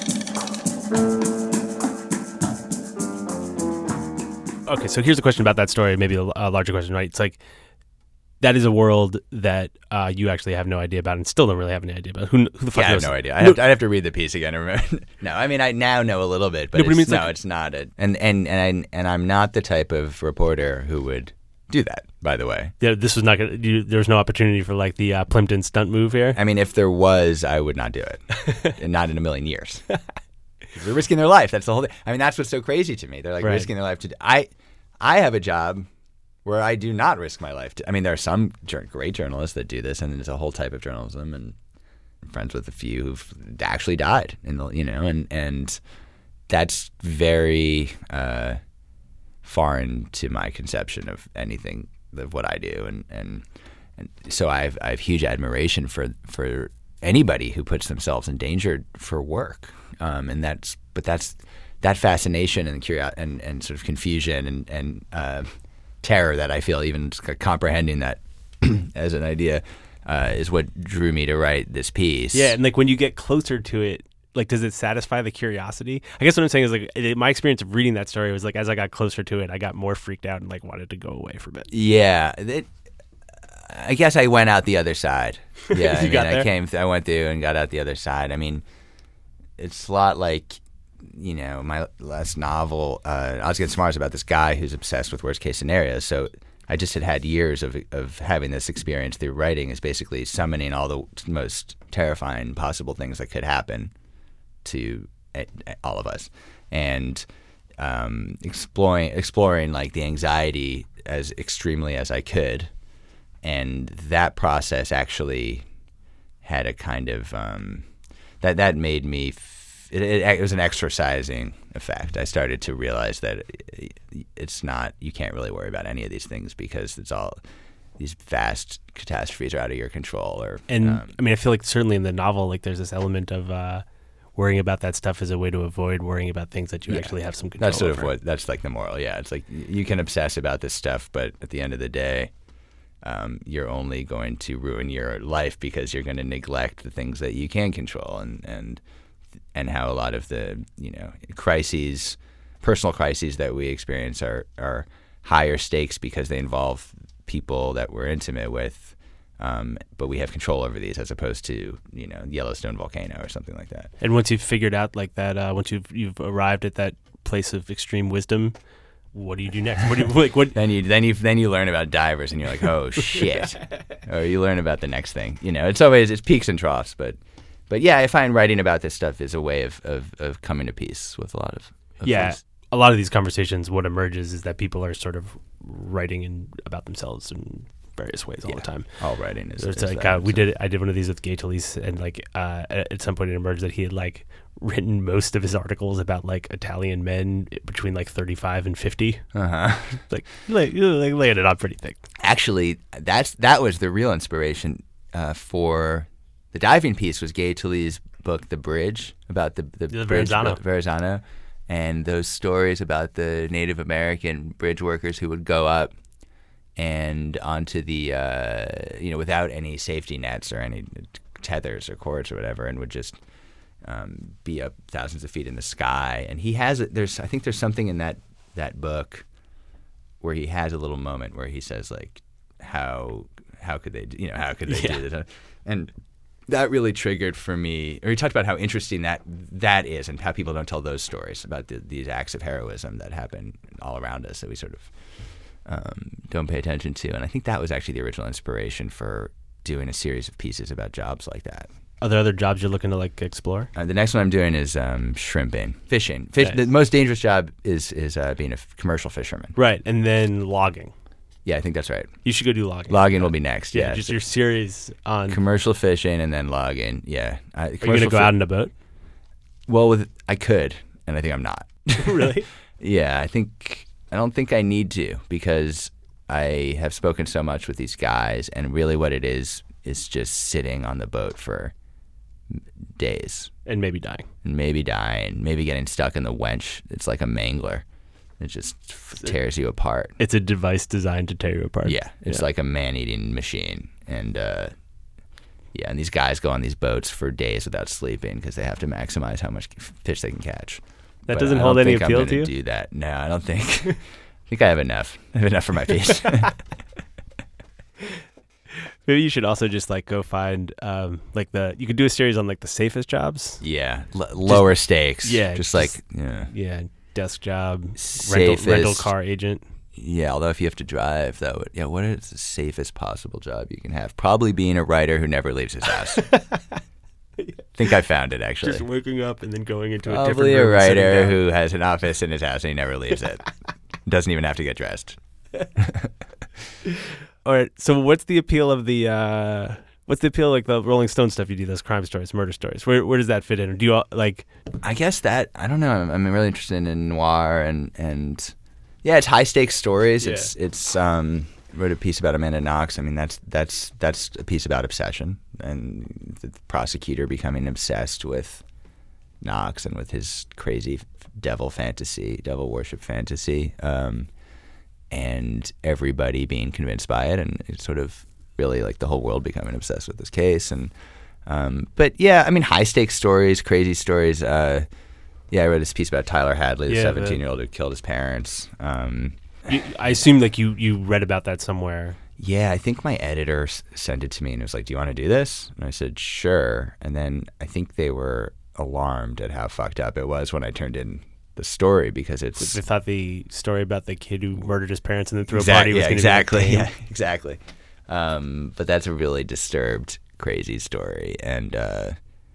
[SPEAKER 1] Okay, so here's a question about that story, maybe a, a larger question, right? It's like, that is a world that uh, you actually have no idea about and still don't really have any idea about. Who, who the fuck
[SPEAKER 4] yeah,
[SPEAKER 1] knows?
[SPEAKER 4] I have no idea. I'd have, to, I'd have to read the piece again to remember. No, I mean, I now know a little bit, but,
[SPEAKER 1] No, but
[SPEAKER 4] it's,
[SPEAKER 1] it means,
[SPEAKER 4] no,
[SPEAKER 1] like-
[SPEAKER 4] it's not. A, and, and, and, I, and I'm not the type of reporter who would do that, by the way.
[SPEAKER 1] Yeah, this was not gonna. You, there was no opportunity for like the uh, Plimpton stunt move here.
[SPEAKER 4] I mean, if there was, I would not do it. And not in a million years. They're risking their life. That's the whole thing. I mean, that's what's so crazy to me. They're like
[SPEAKER 1] Right.
[SPEAKER 4] risking their life to. I, I have a job where I do not risk my life. To, I mean, there are some jur- great journalists that do this, and there's a whole type of journalism. And I'm friends with a few who've actually died in the, you know, and and that's very uh, foreign to my conception of anything of what I do, and and, and so I have I have huge admiration for for anybody who puts themselves in danger for work, um, and that's but that's that fascination and curiosity and, and sort of confusion and and uh, terror that I feel even comprehending that as an idea uh, is what drew me to write this piece.
[SPEAKER 1] Yeah, and like when you get closer to it, like does it satisfy the curiosity? I guess what I'm saying is like it, my experience of reading that story was like as I got closer to it, I got more freaked out and like wanted to go away from it.
[SPEAKER 4] Yeah, it, I guess I went out the other side. Yeah, I
[SPEAKER 1] You
[SPEAKER 4] mean,
[SPEAKER 1] got
[SPEAKER 4] I
[SPEAKER 1] there?
[SPEAKER 4] came, th- I went through and got out the other side. I mean, it's a lot like, you know, my last novel. Uh, I was getting smart about this guy who's obsessed with worst case scenarios. So I just had had years of of having this experience through writing, is basically summoning all the most terrifying possible things that could happen to uh, all of us, and um, exploring exploring like the anxiety as extremely as I could. And that process actually had a kind of um, that that made me. F- it, it, it was an exercising effect. I started to realize that it, it's not. You can't really worry about any of these things because it's all these vast catastrophes are out of your control. Or
[SPEAKER 1] And
[SPEAKER 4] um,
[SPEAKER 1] I mean, I feel like certainly in the novel, like there's this element of uh, worrying about that stuff as a way to avoid worrying about things that you
[SPEAKER 4] Yeah.
[SPEAKER 1] actually have some control
[SPEAKER 4] that's sort of
[SPEAKER 1] over.
[SPEAKER 4] what that's like the moral. Yeah, it's like you can obsess about this stuff, but at the end of the day. Um, you're only going to ruin your life because you're going to neglect the things that you can control, and and and how a lot of the you know crises, personal crises that we experience are are higher stakes because they involve people that we're intimate with, um, but we have control over these as opposed to you know Yellowstone volcano or something like that.
[SPEAKER 1] And once you've figured out like that, uh, once you've you've arrived at that place of extreme wisdom, what do you do next? What do you like? What?
[SPEAKER 4] Then you then you then you learn about divers, and you're like, oh shit, or you learn about the next thing. You know, it's always it's peaks and troughs, but but yeah, I find writing about this stuff is a way of of, of coming to peace with a lot of, of
[SPEAKER 1] Yeah,
[SPEAKER 4] things.
[SPEAKER 1] a lot of these conversations, what emerges is that people are sort of writing in about themselves in various ways all
[SPEAKER 4] Yeah.
[SPEAKER 1] the time.
[SPEAKER 4] All writing is.
[SPEAKER 1] So it's
[SPEAKER 4] is
[SPEAKER 1] like
[SPEAKER 4] that,
[SPEAKER 1] uh, we
[SPEAKER 4] so.
[SPEAKER 1] did. I did one of these with Gay Talese, and like uh, at at some point it emerged that he had like written most of his articles about like Italian men between like thirty-five and fifty.
[SPEAKER 4] Uh-huh.
[SPEAKER 1] Like, lay, like laying it on pretty thick.
[SPEAKER 4] Actually, that's that was the real inspiration uh, for the diving piece. Was Gay Talese's book, The Bridge, about the the,
[SPEAKER 1] The
[SPEAKER 4] bridge,
[SPEAKER 1] Verrazano.
[SPEAKER 4] Verrazano, and those stories about the Native American bridge workers who would go up and onto the uh, you know without any safety nets or any tethers or cords or whatever, and would just um, be up thousands of feet in the sky. And he has there's I think there's something in that that book where he has a little moment where he says like how how could they do, you know how could they
[SPEAKER 1] Yeah.
[SPEAKER 4] do this, and that really triggered for me. Or he talked about how interesting that that is, and how people don't tell those stories about the, these acts of heroism that happen all around us that we sort of um, don't pay attention to. And I think that was actually the original inspiration for doing a series of pieces about jobs like that.
[SPEAKER 1] Are there other jobs you're looking to like explore?
[SPEAKER 4] Uh, the next one I'm doing is um, shrimping, fishing. Fish.
[SPEAKER 1] Nice.
[SPEAKER 4] The most dangerous job is is uh, being a f- commercial fisherman.
[SPEAKER 1] Right, and then logging.
[SPEAKER 4] Yeah, I think that's right.
[SPEAKER 1] You should go do logging.
[SPEAKER 4] Logging will be next.
[SPEAKER 1] Yeah,
[SPEAKER 4] Yeah,
[SPEAKER 1] just your series on.
[SPEAKER 4] commercial fishing and then logging. Yeah, I,
[SPEAKER 1] Are you gonna go
[SPEAKER 4] fi-
[SPEAKER 1] out in a boat?
[SPEAKER 4] Well, with I could, and I think I'm not.
[SPEAKER 1] Really?
[SPEAKER 4] Yeah, I think I don't think I need to because I have spoken so much with these guys, and really what it is is just sitting on the boat for days.
[SPEAKER 1] And maybe dying.
[SPEAKER 4] And maybe dying, maybe getting stuck in the wench. It's like a mangler. It just f- tears you apart.
[SPEAKER 1] It's a device designed to tear you apart.
[SPEAKER 4] Yeah, it's
[SPEAKER 1] Yeah.
[SPEAKER 4] like a man-eating machine. And uh, yeah, and these guys go on these boats for days without sleeping because they have to maximize how much fish they can catch.
[SPEAKER 1] That
[SPEAKER 4] But
[SPEAKER 1] doesn't
[SPEAKER 4] I
[SPEAKER 1] hold
[SPEAKER 4] don't
[SPEAKER 1] any
[SPEAKER 4] think
[SPEAKER 1] appeal
[SPEAKER 4] I'm
[SPEAKER 1] to
[SPEAKER 4] gonna
[SPEAKER 1] you?
[SPEAKER 4] do that. No, I don't think. I think I have enough. I have enough for my piece.
[SPEAKER 1] Maybe you should also just like go find um like the you could do a series on like the safest jobs.
[SPEAKER 4] Yeah, L- lower stakes.
[SPEAKER 1] yeah,
[SPEAKER 4] just,
[SPEAKER 1] just-
[SPEAKER 4] like yeah,
[SPEAKER 1] Yeah, desk job, rental,
[SPEAKER 4] safest.
[SPEAKER 1] rental car agent.
[SPEAKER 4] Yeah, although if you have to drive, that would yeah. What is the safest possible job you can have? Probably being a writer who never leaves his house. I think I found it actually.
[SPEAKER 1] Just waking up and then going into a
[SPEAKER 4] Probably
[SPEAKER 1] different
[SPEAKER 4] a
[SPEAKER 1] room and sitting
[SPEAKER 4] writer
[SPEAKER 1] down.
[SPEAKER 4] who has an office in his house and he never leaves it. Doesn't even have to get dressed.
[SPEAKER 1] All right. So what's the appeal of the uh what's the appeal of, like the Rolling Stone stuff you do, those crime stories, murder stories? Where where does that fit in? Do you all, like
[SPEAKER 4] I guess that I don't know. I'm, I'm really interested in noir and and yeah, it's high stakes stories.
[SPEAKER 1] Yeah.
[SPEAKER 4] It's it's um wrote a piece about Amanda Knox. I mean, that's that's that's a piece about obsession and the prosecutor becoming obsessed with Knox and with his crazy devil fantasy, devil worship fantasy, um, and everybody being convinced by it, and it's sort of really like the whole world becoming obsessed with this case. And um, but yeah, I mean, high stakes stories, crazy stories. Uh, yeah, I read this piece about Tyler Hadley, the
[SPEAKER 1] Yeah, the-
[SPEAKER 4] seventeen-year-old who killed his parents. Um,
[SPEAKER 1] you, I assume like you you read about that somewhere.
[SPEAKER 4] Yeah, I think my editor s- sent it to me and was like, "Do you want to do this?" And I said, "Sure." And then I think they were alarmed at how fucked up it was when I turned in the story because it's
[SPEAKER 1] They thought the story about the kid who murdered his parents and then threw a
[SPEAKER 4] Exact-
[SPEAKER 1] party was
[SPEAKER 4] yeah,
[SPEAKER 1] going
[SPEAKER 4] exactly,
[SPEAKER 1] to be
[SPEAKER 4] yeah, exactly. Um, but that's a really disturbed, crazy story, and uh,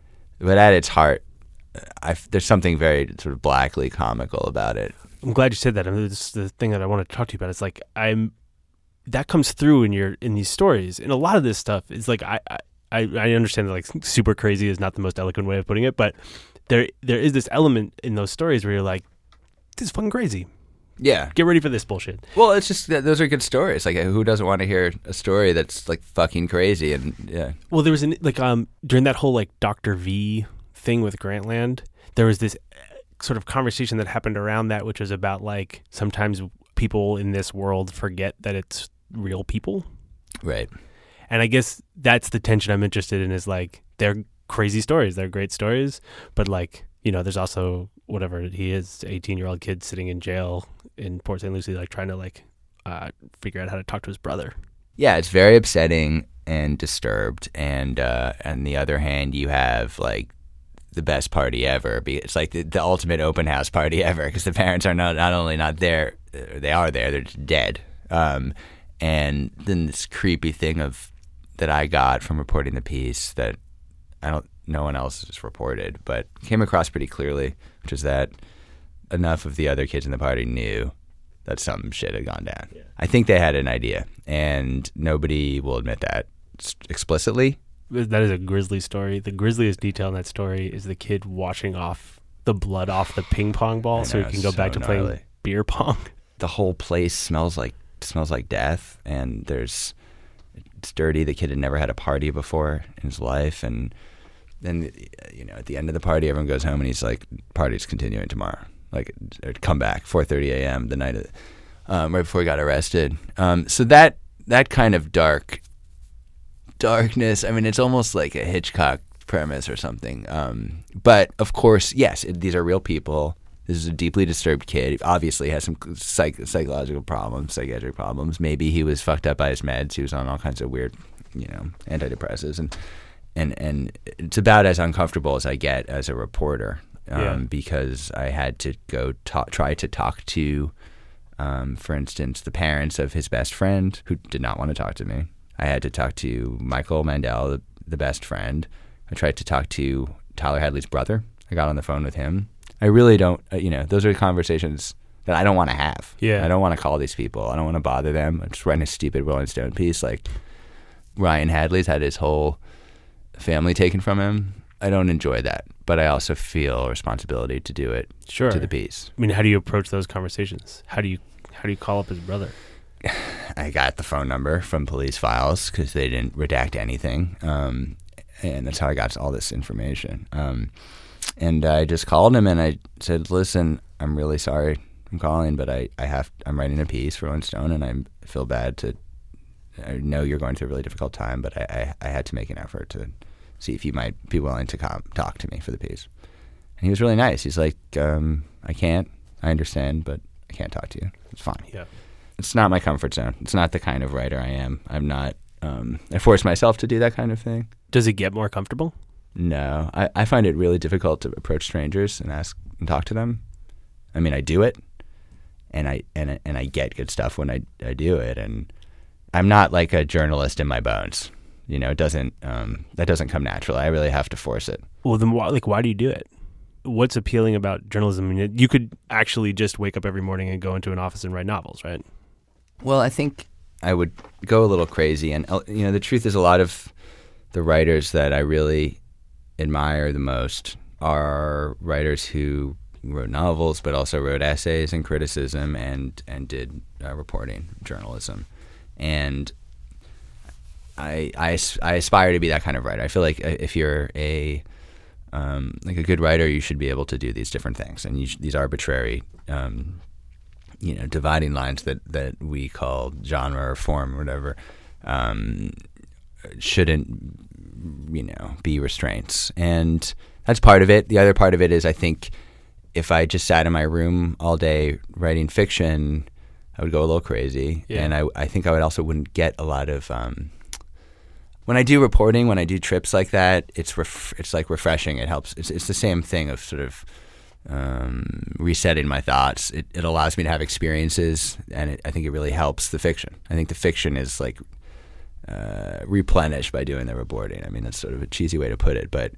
[SPEAKER 4] but at its heart, I f there's something very sort of blackly comical about it.
[SPEAKER 1] I'm glad you said that. I mean, this is the thing that I want to talk to you about. It's like I'm that comes through in your in these stories, and a lot of this stuff is like I I, I understand that like super crazy is not the most eloquent way of putting it, but there there is this element in those stories where you're like, this is fucking crazy.
[SPEAKER 4] Yeah.
[SPEAKER 1] Get ready for this bullshit.
[SPEAKER 4] Well, it's just that those are good stories. Like, who doesn't want to hear a story that's like fucking crazy? And yeah,
[SPEAKER 1] Well, there was an like um during that whole like Doctor V thing with Grantland, there was this sort of conversation that happened around that, which was about like sometimes people in this world forget that it's real people.
[SPEAKER 4] right.
[SPEAKER 1] And I guess that's the tension I'm interested in is like they're crazy stories, they're great stories, but like, you know, there's also whatever he is, eighteen year old kid sitting in jail in Port Saint Lucie, like trying to like uh, figure out how to talk to his brother.
[SPEAKER 4] Yeah, it's very upsetting and disturbed. And uh, on the other hand, you have like the best party ever. Be- It's like the, the ultimate open house party ever because the parents are not not only not there, uh, they are there, they're just dead. Um, and then this creepy thing of that I got from reporting the piece that I don't, no one else has reported, but came across pretty clearly, which is that enough of the other kids in the party knew that some shit had gone down.
[SPEAKER 1] Yeah.
[SPEAKER 4] I think they had an idea, and nobody will admit that s- explicitly.
[SPEAKER 1] That is a grisly story. The grisliest detail in that story is the kid washing off the blood off the ping pong ball
[SPEAKER 4] I
[SPEAKER 1] so
[SPEAKER 4] know,
[SPEAKER 1] he can go
[SPEAKER 4] so
[SPEAKER 1] back to playing
[SPEAKER 4] gnarly.
[SPEAKER 1] beer pong.
[SPEAKER 4] The whole place smells like smells like death, and there's it's dirty. The kid had never had a party before in his life, and then you know at the end of the party, everyone goes home, and he's like, "Party's continuing tomorrow." Like, or come back four thirty a.m. the night of, um, right before he got arrested. Um, so that that kind of dark darkness. I mean, it's almost like a Hitchcock premise or something. Um, but of course, yes, it, these are real people. This is a deeply disturbed kid. He obviously has some psych- psychological problems, psychiatric problems. Maybe he was fucked up by his meds. He was on all kinds of weird, you know, antidepressants, and and and it's about as uncomfortable as I get as a reporter, um,
[SPEAKER 1] Yeah.
[SPEAKER 4] because I had to go talk, try to talk to, um, for instance, the parents of his best friend who did not want to talk to me. I had to talk to Michael Mandel, the, the best friend. I tried to talk to Tyler Hadley's brother. I got on the phone with him. I really don't, uh, you know, those are conversations that I don't want to have.
[SPEAKER 1] Yeah.
[SPEAKER 4] I don't want to call these people. I don't want to bother them. I'm just writing a stupid Rolling Stone piece. Like, Ryan Hadley's had his whole family taken from him. I don't enjoy that, but I also feel a responsibility to do it
[SPEAKER 1] Sure.
[SPEAKER 4] to the piece.
[SPEAKER 1] I mean, how do you approach those conversations? How do you how do you call up his brother?
[SPEAKER 4] I got the phone number from police files because they didn't redact anything, um, and that's how I got all this information. Um, and I just called him and I said, "Listen, I'm really sorry I'm calling, but I, I have I'm writing a piece for Rolling Stone, and I feel bad to. I know you're going through a really difficult time, but I, I, I had to make an effort to see if you might be willing to come talk to me for the piece." And he was really nice. He's like, um, "I can't. I understand, but I can't talk to you. It's fine."
[SPEAKER 1] Yeah.
[SPEAKER 4] It's not my comfort zone. It's not the kind of writer I am. I'm not. Um, I force myself to do that kind of thing.
[SPEAKER 1] Does it get more comfortable?
[SPEAKER 4] No, I, I find it really difficult to approach strangers and ask and talk to them. I mean, I do it, and I and and I get good stuff when I I do it, and I'm not like a journalist in my bones. You know, it doesn't um, that doesn't come naturally. I really have to force it.
[SPEAKER 1] Well, then why, like, why do you do it? What's appealing about journalism? I mean, you could actually just wake up every morning and go into an office and write novels, right?
[SPEAKER 4] Well, I think I would go a little crazy. And, you know, the truth is a lot of the writers that I really admire the most are writers who wrote novels but also wrote essays and criticism and, and did uh, reporting journalism. And I, I, I aspire to be that kind of writer. I feel like if you're a um, like a good writer, you should be able to do these different things. And you sh- these arbitrary um you know, dividing lines that, that we call genre or form or whatever, um, shouldn't, you know, be restraints. And that's part of it. The other part of it is I think if I just sat in my room all day writing fiction, I would go a little crazy.
[SPEAKER 1] Yeah.
[SPEAKER 4] And I, I think I would also wouldn't get a lot of um, – when I do reporting, when I do trips like that, it's ref- it's like refreshing. It helps. It's, it's the same thing of sort of – Um, resetting my thoughts. It, it allows me to have experiences, and it, I think it really helps the fiction. I think the fiction is like uh, replenished by doing the reporting. I mean, that's sort of a cheesy way to put it, but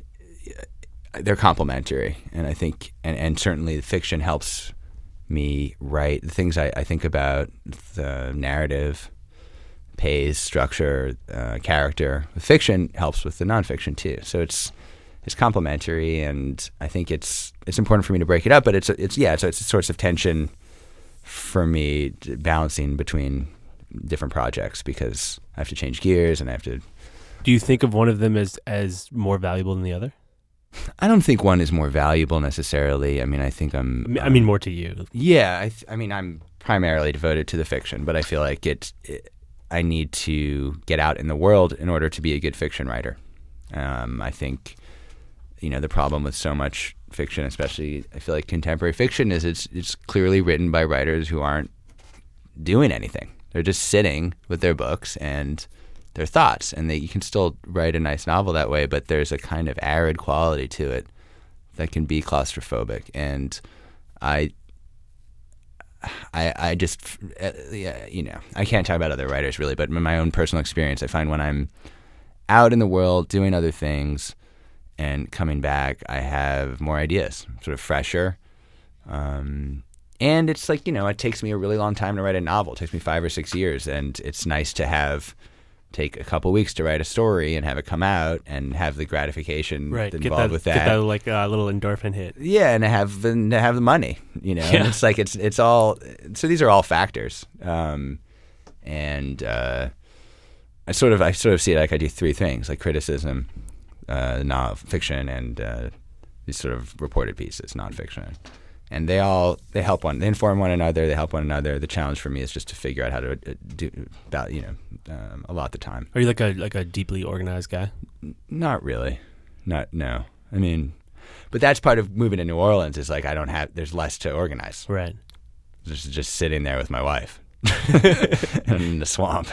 [SPEAKER 4] they're complementary. And I think, and, and certainly the fiction helps me write the things I, I think about, the narrative, pace, structure, uh, character. The fiction helps with the nonfiction too. So it's It's complementary, and I think it's it's important for me to break it up. But it's it's yeah, so it's a source of tension for me, balancing between different projects because I have to change gears and I have to.
[SPEAKER 1] Do you think of one of them as as more valuable than the other?
[SPEAKER 4] I don't think one is more valuable necessarily. I mean, I think I'm.
[SPEAKER 1] I mean, I mean more to you.
[SPEAKER 4] Yeah, I, th- I mean, I'm primarily devoted to the fiction, but I feel like it, it. I need to get out in the world in order to be a good fiction writer. Um, I think. You know, the problem with so much fiction, especially I feel like contemporary fiction, is it's it's clearly written by writers who aren't doing anything. They're just sitting with their books and their thoughts, and they, you can still write a nice novel that way, but there's a kind of arid quality to it that can be claustrophobic. And I, I, I just, yeah, you know, I can't talk about other writers really, but in my own personal experience, I find when I'm out in the world doing other things and coming back, I have more ideas, sort of fresher. Um, and it's like, you know, it takes me a really long time to write a novel. It takes me five or six years. And it's nice to have, take a couple weeks to write a story and have it come out and have the gratification
[SPEAKER 1] Right.
[SPEAKER 4] involved
[SPEAKER 1] Get that,
[SPEAKER 4] with that.
[SPEAKER 1] Get that like a uh, little endorphin hit.
[SPEAKER 4] Yeah, and to have the, to have the money, you know.
[SPEAKER 1] Yeah.
[SPEAKER 4] And it's like, it's it's all, so these are all factors. Um, and uh, I sort of, I sort of see it like I do three things, like criticism, Uh, non-fiction, and uh, these sort of reported pieces, nonfiction, and they all they help one, they inform one another, they help one another. The challenge for me is just to figure out how to uh, do about you know um, a lot of the time.
[SPEAKER 1] Are you like a like a deeply organized guy?
[SPEAKER 4] N- not really, not no. I mean, but that's part of moving to New Orleans. Is like I don't have there's less to organize.
[SPEAKER 1] Right.
[SPEAKER 4] Just just sitting there with my wife in the swamp.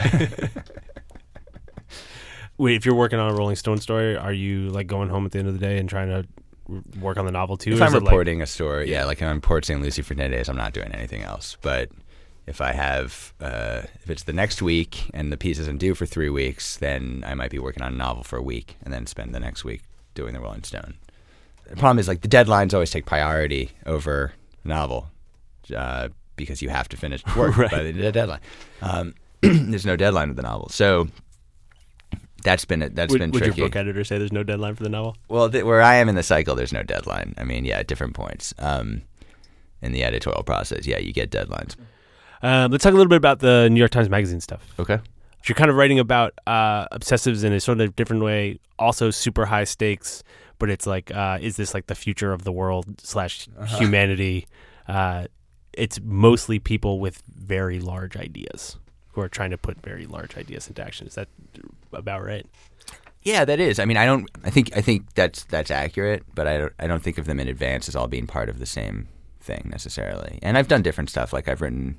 [SPEAKER 1] Wait, if you're working on a Rolling Stone story, are you like going home at the end of the day and trying to r- work on the novel too?
[SPEAKER 4] If
[SPEAKER 1] or
[SPEAKER 4] I'm
[SPEAKER 1] is it,
[SPEAKER 4] reporting
[SPEAKER 1] like,
[SPEAKER 4] a story, yeah, like I'm Port Saint Lucie for ten days, I'm not doing anything else. But if I have, uh, if it's the next week and the piece isn't due for three weeks, then I might be working on a novel for a week and then spend the next week doing the Rolling Stone. The problem is like the deadlines always take priority over the novel uh, because you have to finish work
[SPEAKER 1] Right.
[SPEAKER 4] by the deadline. Um, there's no deadline with the novel, so. That's been that's
[SPEAKER 1] would,
[SPEAKER 4] been
[SPEAKER 1] would
[SPEAKER 4] tricky.
[SPEAKER 1] your book editor say there's no deadline for the novel?
[SPEAKER 4] Well, th- where I am in the cycle, there's no deadline. I mean, yeah, at different points um, in the editorial process, yeah, you get deadlines.
[SPEAKER 1] Um, let's talk a little bit about the New York Times Magazine stuff.
[SPEAKER 3] Okay.
[SPEAKER 1] You're kind of writing about uh, obsessives in a sort of different way, also super high stakes, but it's like, uh, is this like the future of the world slash
[SPEAKER 4] Uh-huh.
[SPEAKER 1] humanity? Uh, it's mostly people with very large ideas who are trying to put very large ideas into action. Is that about right?
[SPEAKER 4] Yeah, that is. I mean, I don't. I think. I think that's that's accurate, but I don't. I don't think of them in advance as all being part of the same thing necessarily. And I've done different stuff. Like I've written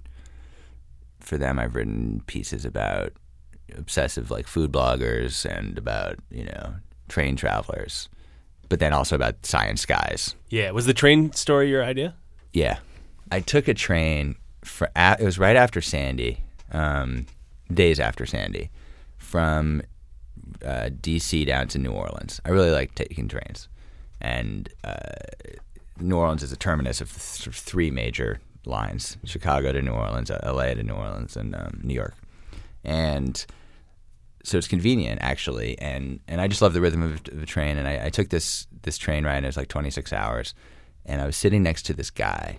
[SPEAKER 4] for them. I've written pieces about obsessive like food bloggers and about you know train travelers, but then also about science guys.
[SPEAKER 1] Yeah. Was the train story your idea?
[SPEAKER 4] Yeah, I took a train for. It was right after Sandy, um, days after Sandy, from uh, D C down to New Orleans. I really like taking trains, and uh, New Orleans is the terminus of th- three major lines: Chicago to New Orleans, L A to New Orleans, and um, New York. And so it's convenient, actually, and, and I just love the rhythm of, of a train. And I, I took this this train ride, and it was like twenty-six hours, and I was sitting next to this guy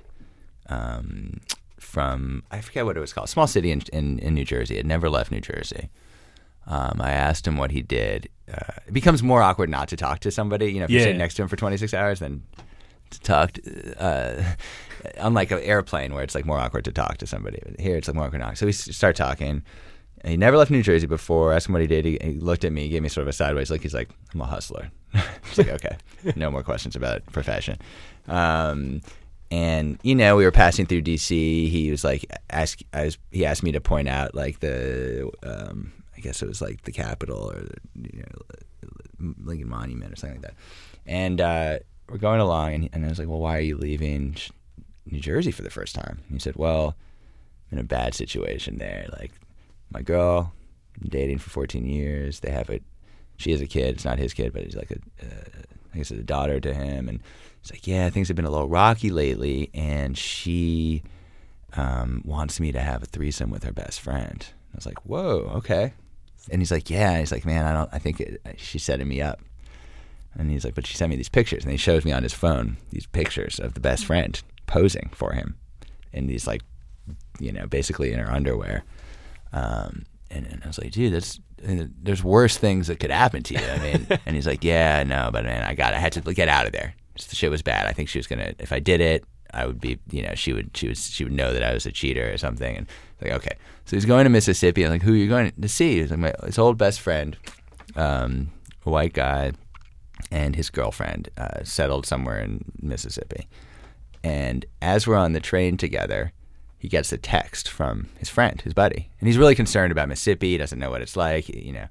[SPEAKER 4] um, from, I forget what it was called, a small city in, in, in New Jersey. I'd never left New Jersey. Um, I asked him what he did. Uh, it becomes more awkward not to talk to somebody, you know, if
[SPEAKER 1] Yeah.
[SPEAKER 4] you're sitting next to him for twenty-six hours than to talk to, uh, unlike an airplane where it's like more awkward to talk to somebody. But here it's like more awkward to talk. So we s- start talking. And he never left New Jersey before. I asked him what he did. He, he looked at me. He gave me sort of a sideways look. He's like, I'm a hustler. It's like, okay, no more questions about profession. Um, and you know, we were passing through D C. He was like, ask. I was. He asked me to point out like the, um, I guess it was like the Capitol or the, you know, Lincoln Monument or something like that. And uh, we're going along, and, and I was like, well, why are you leaving New Jersey for the first time? And he said, well, I'm in a bad situation there. Like, my girl, I'm dating for fourteen years. They have a, she has a kid. It's not his kid, but he's like a, uh, I guess it's a daughter to him. And he's like, yeah, things have been a little rocky lately, and she um, wants me to have a threesome with her best friend. I was like, whoa, okay. And he's like, yeah. And he's like, man, I don't. I think it, she's setting me up. And he's like, but she sent me these pictures, and he shows me on his phone these pictures of the best friend posing for him in these like, you know, basically in her underwear. Um, and, and I was like, dude, that's, there's worse things that could happen to you. I mean, and he's like, yeah, no, but man, I got, I had to get out of there. Just, the shit was bad. I think she was gonna, if I did it, I would be, you know, she would, she was, she would know that I was a cheater or something. And like, okay, so he's going to Mississippi. I'm like, who are you going to see? He's like, my his old best friend, um, a white guy, and his girlfriend uh, settled somewhere in Mississippi. And as we're on the train together, he gets a text from his friend, his buddy, and he's really concerned about Mississippi. He doesn't know what it's like, you know.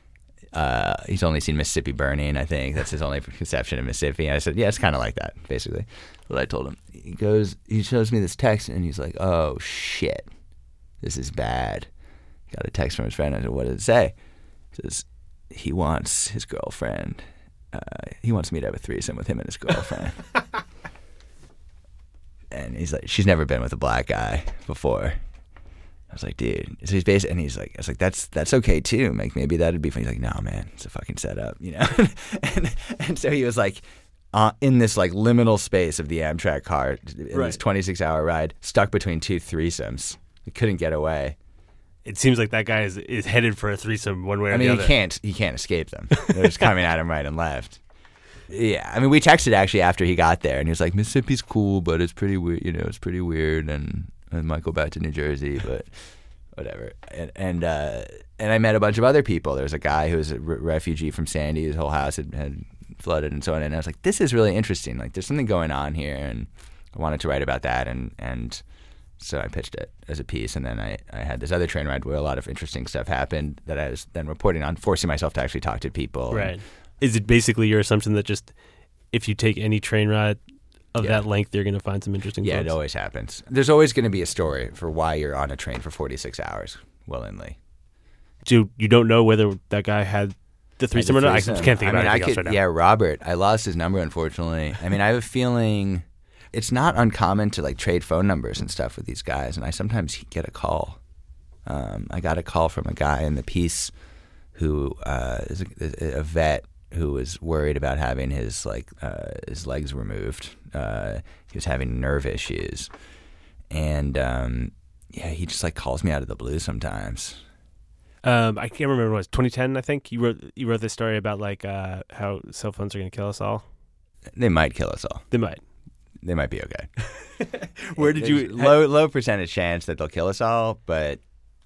[SPEAKER 4] Uh, he's only seen Mississippi Burning, I think. That's his only conception of Mississippi. And I said, yeah, it's kind of like that, basically. What I told him. He goes, he shows me this text, and he's like, oh, shit. This is bad. Got a text from his friend. I said, what did it say? It says, he wants his girlfriend. Uh, he wants me to have a threesome with him and his girlfriend. And he's like, she's never been with a black guy before. I was like, dude. So he's basically, and he's like, I was like, that's that's okay too. Like maybe that'd be fun. He's like, no, man, it's a fucking setup, you know. and and so he was like, uh, in this like liminal space of the Amtrak car, in
[SPEAKER 1] Right.
[SPEAKER 4] this twenty-six hour ride, stuck between two threesomes. He couldn't get away.
[SPEAKER 1] It seems like that guy is, is headed for a threesome one way or
[SPEAKER 4] I mean,
[SPEAKER 1] the
[SPEAKER 4] he
[SPEAKER 1] other.
[SPEAKER 4] can't he can't escape them. They're just coming at him right and left. Yeah, I mean, we texted actually after he got there, and he was like, Mississippi's cool, but it's pretty weird. You know, it's pretty weird, and I might go back to New Jersey, but whatever. And and, uh, and I met a bunch of other people. There was a guy who was a re- refugee from Sandy. His whole house had, had flooded and so on. And I was like, this is really interesting. Like, there's something going on here, and I wanted to write about that. And and so I pitched it as a piece, and then I, I had this other train ride where a lot of interesting stuff happened that I was then reporting on, forcing myself to actually talk to people.
[SPEAKER 1] Right. Is it basically your assumption that just if you take any train ride of
[SPEAKER 4] Yeah.
[SPEAKER 1] that length, you're going to find some interesting
[SPEAKER 4] Yeah,
[SPEAKER 1] folks?
[SPEAKER 4] it always happens. There's always going to be a story for why you're on a train for forty-six hours willingly.
[SPEAKER 1] So you don't know whether that guy had the threesome or not? I
[SPEAKER 4] Threesome.
[SPEAKER 1] can't think
[SPEAKER 4] I
[SPEAKER 1] about
[SPEAKER 4] mean, I
[SPEAKER 1] anything else
[SPEAKER 4] could,
[SPEAKER 1] right now.
[SPEAKER 4] Yeah, Robert. I lost his number, unfortunately. I mean, I have a feeling it's not uncommon to like trade phone numbers and stuff with these guys, and I sometimes get a call. Um, I got a call from a guy in the piece who uh, is a, a vet who was worried about having his like uh, his legs removed. Uh, he was having nerve issues, and um, yeah, he just like calls me out of the blue sometimes.
[SPEAKER 1] Um, I can't remember what it was, twenty ten, I think. You wrote you wrote this story about like uh, how cell phones are going to kill us all.
[SPEAKER 4] They might kill us all.
[SPEAKER 1] They might.
[SPEAKER 4] They might be okay.
[SPEAKER 1] Where did you...
[SPEAKER 4] There's low low percentage chance that they'll kill us all, but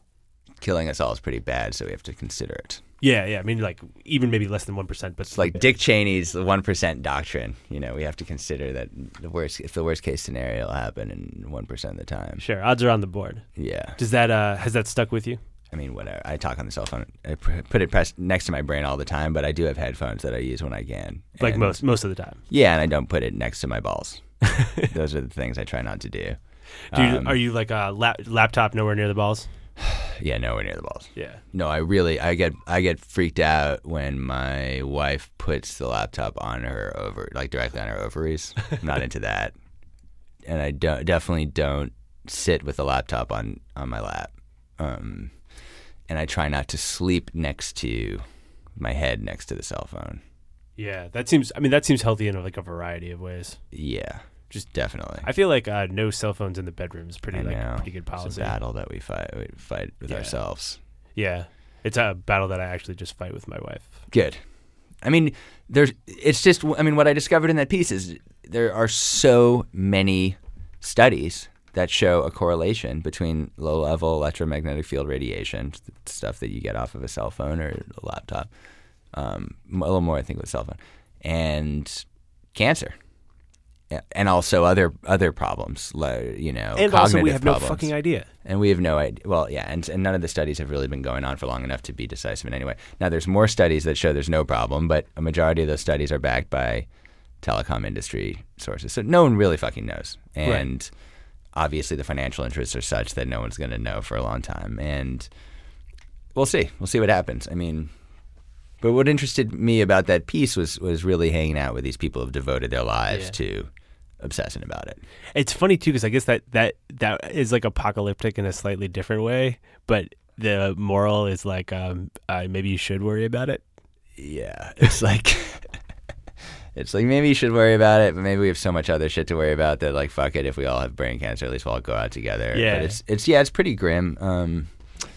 [SPEAKER 4] killing us all is pretty bad, so we have to consider it.
[SPEAKER 1] Yeah, yeah. I mean, like, even maybe less than one percent, but...
[SPEAKER 4] It's like Dick Cheney's one percent doctrine. You know, we have to consider that the worst, if the worst case scenario will happen in one percent of the time.
[SPEAKER 1] Sure, odds are on the board.
[SPEAKER 4] Yeah.
[SPEAKER 1] Does that, uh, has that stuck with you?
[SPEAKER 4] I mean, whatever. I talk on the cell phone. I put it pressed next to my brain all the time, but I do have headphones that I use when I can.
[SPEAKER 1] Like
[SPEAKER 4] And-
[SPEAKER 1] most most of the time.
[SPEAKER 4] Yeah, and I don't put it next to my balls. Those are the things I try not to do.
[SPEAKER 1] Do you,
[SPEAKER 4] Um,
[SPEAKER 1] are you like a lap, laptop nowhere near the balls?
[SPEAKER 4] Yeah, nowhere near the balls.
[SPEAKER 1] Yeah.
[SPEAKER 4] No, I really, I get, I get freaked out when my wife puts the laptop on her over, like directly on her ovaries. I'm not into that, and I don't, definitely don't sit with the laptop on on my lap. Um, and I try not to sleep next to my head next to the cell phone.
[SPEAKER 1] Yeah, that seems, I mean, that seems healthy in like a variety of ways.
[SPEAKER 4] Yeah, just definitely.
[SPEAKER 1] I feel like uh, no cell phones in the bedroom is pretty
[SPEAKER 4] I
[SPEAKER 1] like
[SPEAKER 4] know.
[SPEAKER 1] pretty good
[SPEAKER 4] It's
[SPEAKER 1] policy.
[SPEAKER 4] a battle that we fight, we fight with
[SPEAKER 1] Yeah.
[SPEAKER 4] ourselves.
[SPEAKER 1] Yeah. It's a battle that I actually just fight with my wife.
[SPEAKER 4] Good. I mean, there's. It's just. I mean, what I discovered in that piece is there are so many studies that show a correlation between low-level electromagnetic field radiation, stuff that you get off of a cell phone or a laptop, um, a little more, I think, with a cell phone, and cancer, Yeah, and also other other problems, like, you know,
[SPEAKER 1] And
[SPEAKER 4] cognitive
[SPEAKER 1] also we have
[SPEAKER 4] problems.
[SPEAKER 1] no fucking idea.
[SPEAKER 4] And we have no idea. Well, yeah, and, and none of the studies have really been going on for long enough to be decisive in any way. Now, there's more studies that show there's no problem, but a majority of those studies are backed by telecom industry sources. So no one really fucking knows. And
[SPEAKER 1] Right.
[SPEAKER 4] obviously the financial interests are such that no one's going to know for a long time. And we'll see. We'll see what happens. I mean, but what interested me about that piece was, was really hanging out with these people who've devoted their lives
[SPEAKER 1] Yeah.
[SPEAKER 4] to obsessing about it.
[SPEAKER 1] It's funny too because I guess that, that that is like apocalyptic in a slightly different way, but the moral is like um, uh, maybe you should worry about it.
[SPEAKER 4] Yeah, it's like it's like maybe you should worry about it, but maybe we have so much other shit to worry about that like fuck it. If we all have brain cancer, at least we'll all go out together.
[SPEAKER 1] Yeah.
[SPEAKER 4] But it's it's yeah, it's pretty grim. Um,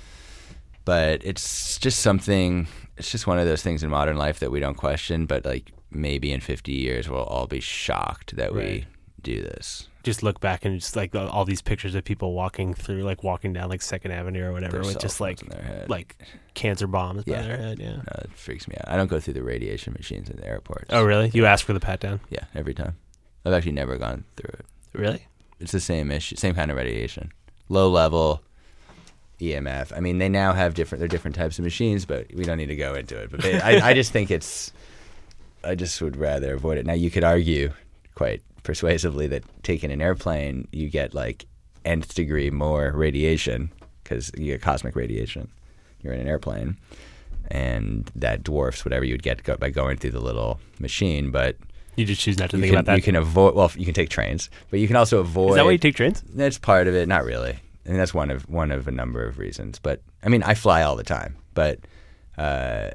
[SPEAKER 4] but it's just something. It's just one of those things in modern life that we don't question. But like maybe in fifty years, we'll all be shocked that
[SPEAKER 1] Right.
[SPEAKER 4] we do this.
[SPEAKER 1] Just look back and just like all these pictures of people walking through, like walking down like Second Avenue or whatever,
[SPEAKER 4] Their
[SPEAKER 1] with
[SPEAKER 4] cell
[SPEAKER 1] just
[SPEAKER 4] phones
[SPEAKER 1] like
[SPEAKER 4] in their head.
[SPEAKER 1] like cancer bombs by
[SPEAKER 4] Yeah.
[SPEAKER 1] their head. Yeah.
[SPEAKER 4] No, it freaks me out. I don't go through the radiation machines in the airports.
[SPEAKER 1] Oh really? You asked for the pat down?
[SPEAKER 4] Yeah, every time. I've actually never gone through it.
[SPEAKER 1] Really?
[SPEAKER 4] It's the same issue, same kind of radiation, low level E M F. I mean, they now have different, they're different types of machines, but we don't need to go into it. But they, I, I just think it's, I just would rather avoid it. Now, you could argue quite persuasively that taking an airplane, you get like nth degree more radiation because you get cosmic radiation. You're in an airplane, and that dwarfs whatever you'd get go, by going through the little machine. But
[SPEAKER 1] You just choose not to
[SPEAKER 4] you
[SPEAKER 1] think
[SPEAKER 4] can,
[SPEAKER 1] about that.
[SPEAKER 4] you can avoid. Well, you can take trains, but you can also avoid.
[SPEAKER 1] Is that why you take trains?
[SPEAKER 4] That's part of it. Not really. I mean, that's one of one of a number of reasons. But I mean, I fly all the time. But uh,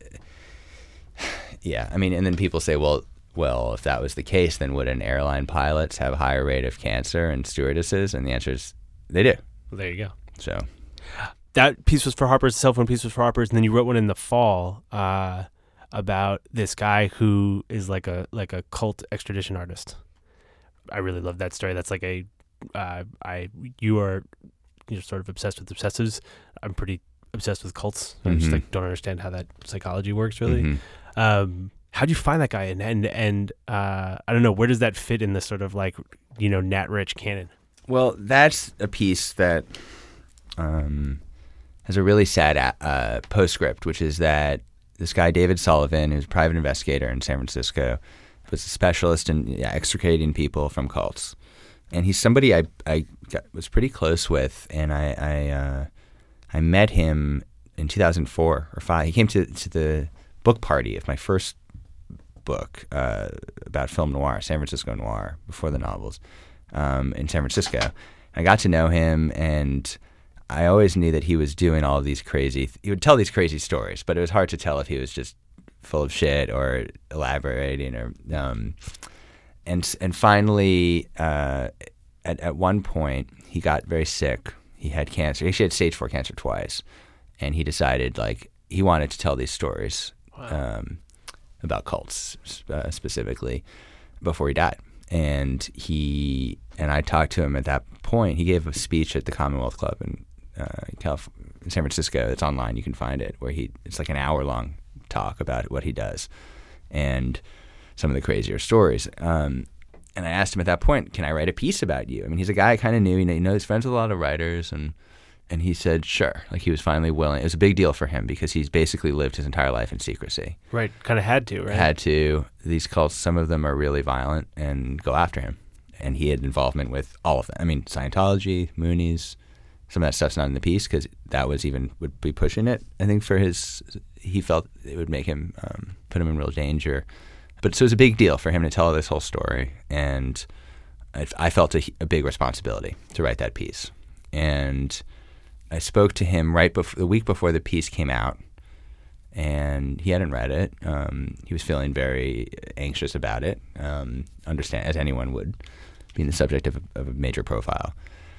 [SPEAKER 4] yeah, I mean, and then people say, well, well, if that was the case, then would an airline pilots have a higher rate of cancer and stewardesses? And the answer is they do.
[SPEAKER 1] Well, there you go.
[SPEAKER 4] So
[SPEAKER 1] That piece was for Harper's. The cell phone piece was for Harper's, and then you wrote one in the fall uh, about this guy who is like a like a cult extradition artist. I really love that story. That's like a uh, I you are you're sort of obsessed with obsessives. I'm pretty obsessed with cults. I just
[SPEAKER 4] Mhm.
[SPEAKER 1] like don't understand how that psychology works really.
[SPEAKER 4] mhm.
[SPEAKER 1] Um, how'd you find that guy? And and and uh, I don't know, where does that fit in the sort of like you know Nat Rich canon?
[SPEAKER 4] Well, that's a piece that um, has a really sad uh, postscript, which is that this guy, David Sullivan, who's a private investigator in San Francisco, was a specialist in yeah, extricating people from cults. And he's somebody I, I got, was pretty close with, and I I, uh, I met him in two thousand four or five. He came to, to the book party of my first book uh, about film noir, San Francisco noir, before the novels, um, in San Francisco. I got to know him, and I always knew that he was doing all of these crazy – he would tell these crazy stories, but it was hard to tell if he was just full of shit or elaborating or um, – and and finally, uh, at, at one point, he got very sick. he had cancer. He actually had stage four cancer twice, and he decided like he wanted to tell these stories
[SPEAKER 1] Wow.
[SPEAKER 4] um, about cults uh, specifically before he died. And he and I talked to him at that point. He gave a speech at the Commonwealth Club in, uh, Calif- in San Francisco. It's online. You can find it. Where he it's like an hour long talk about what he does and some of the crazier stories. Um, and I asked him at that point, "Can I write a piece about you?" I mean, he's a guy I kind of knew. You know, he knows friends with a lot of writers, and and he said, "Sure." Like he was finally willing. It was a big deal for him because he's basically lived his entire life in secrecy.
[SPEAKER 1] Right. Kind of had to, right?
[SPEAKER 4] Had to. These cults, some of them are really violent and go after him. And he had involvement with all of them. I mean, Scientology, Moonies, some of that stuff's not in the piece because that was even, would be pushing it. I think for his, he felt it would make him, um, put him in real danger. But so it was a big deal for him to tell this whole story. And I, I felt a, a big responsibility to write that piece. And I spoke to him right before, the week before the piece came out. And he hadn't read it. Um, he was feeling very anxious about it, um, understand as anyone would, being the subject of a, of a major profile.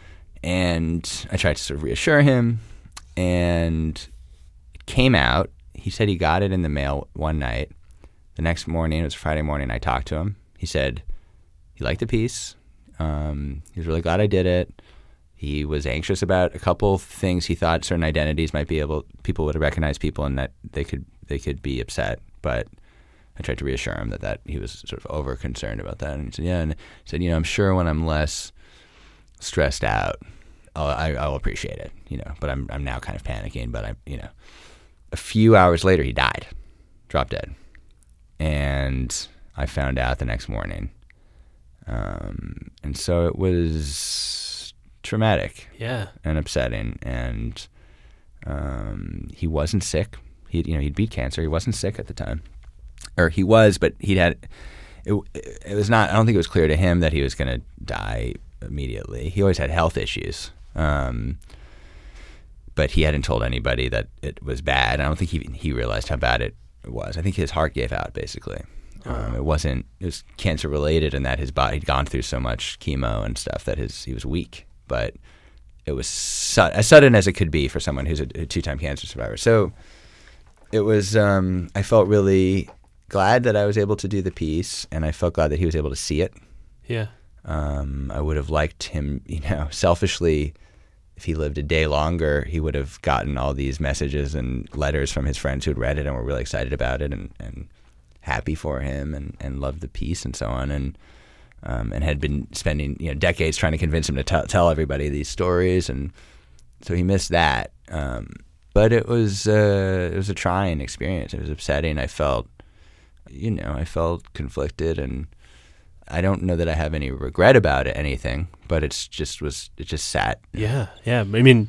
[SPEAKER 4] And I tried to sort of reassure him, and it came out. He said he got it in the mail one night. The next morning, it was Friday morning, I talked to him. He said he liked the piece. Um, he was really glad I did it. He was anxious about a couple things. He thought certain identities might be able, people would recognize people, and that they could they could be upset. But I tried to reassure him that, that he was sort of over concerned about that. And he said, yeah. And he said, you know, I'm sure when I'm less stressed out, I'll, I, I'll appreciate it, you know. But I'm I'm now kind of panicking. But I, you know, a few hours later, he died, dropped dead, and I found out the next morning. Um, and so it was traumatic,
[SPEAKER 1] Yeah.
[SPEAKER 4] and upsetting, and um, he wasn't sick. He, you know, he'd beat cancer. He wasn't sick at the time, or he was, but he'd had. It, it was not. I don't think it was clear to him that he was going to die immediately. He always had health issues, um, but he hadn't told anybody that it was bad. I don't think he he realized how bad it was. I think his heart gave out basically. Um, it wasn't. It was cancer related, and that his body had gone through so much chemo and stuff that his he was weak. But it was su- as sudden as it could be for someone who's a, a two-time cancer survivor. So it was. Um, I felt really glad that I was able to do the piece, and I felt glad that he was able to see it.
[SPEAKER 1] Yeah.
[SPEAKER 4] Um, I would have liked him, you know, selfishly, if he lived a day longer, he would have gotten all these messages and letters from his friends who had read it and were really excited about it and, and happy for him and, and loved the piece and so on. And Um, and had been spending, you know, decades trying to convince him to t- tell everybody these stories, and so he missed that. Um, but it was uh, it was a trying experience. It was upsetting. I felt, you know, I felt conflicted, and I don't know that I have any regret about it, anything. But it's just was it just sat.
[SPEAKER 1] Yeah, yeah. I mean,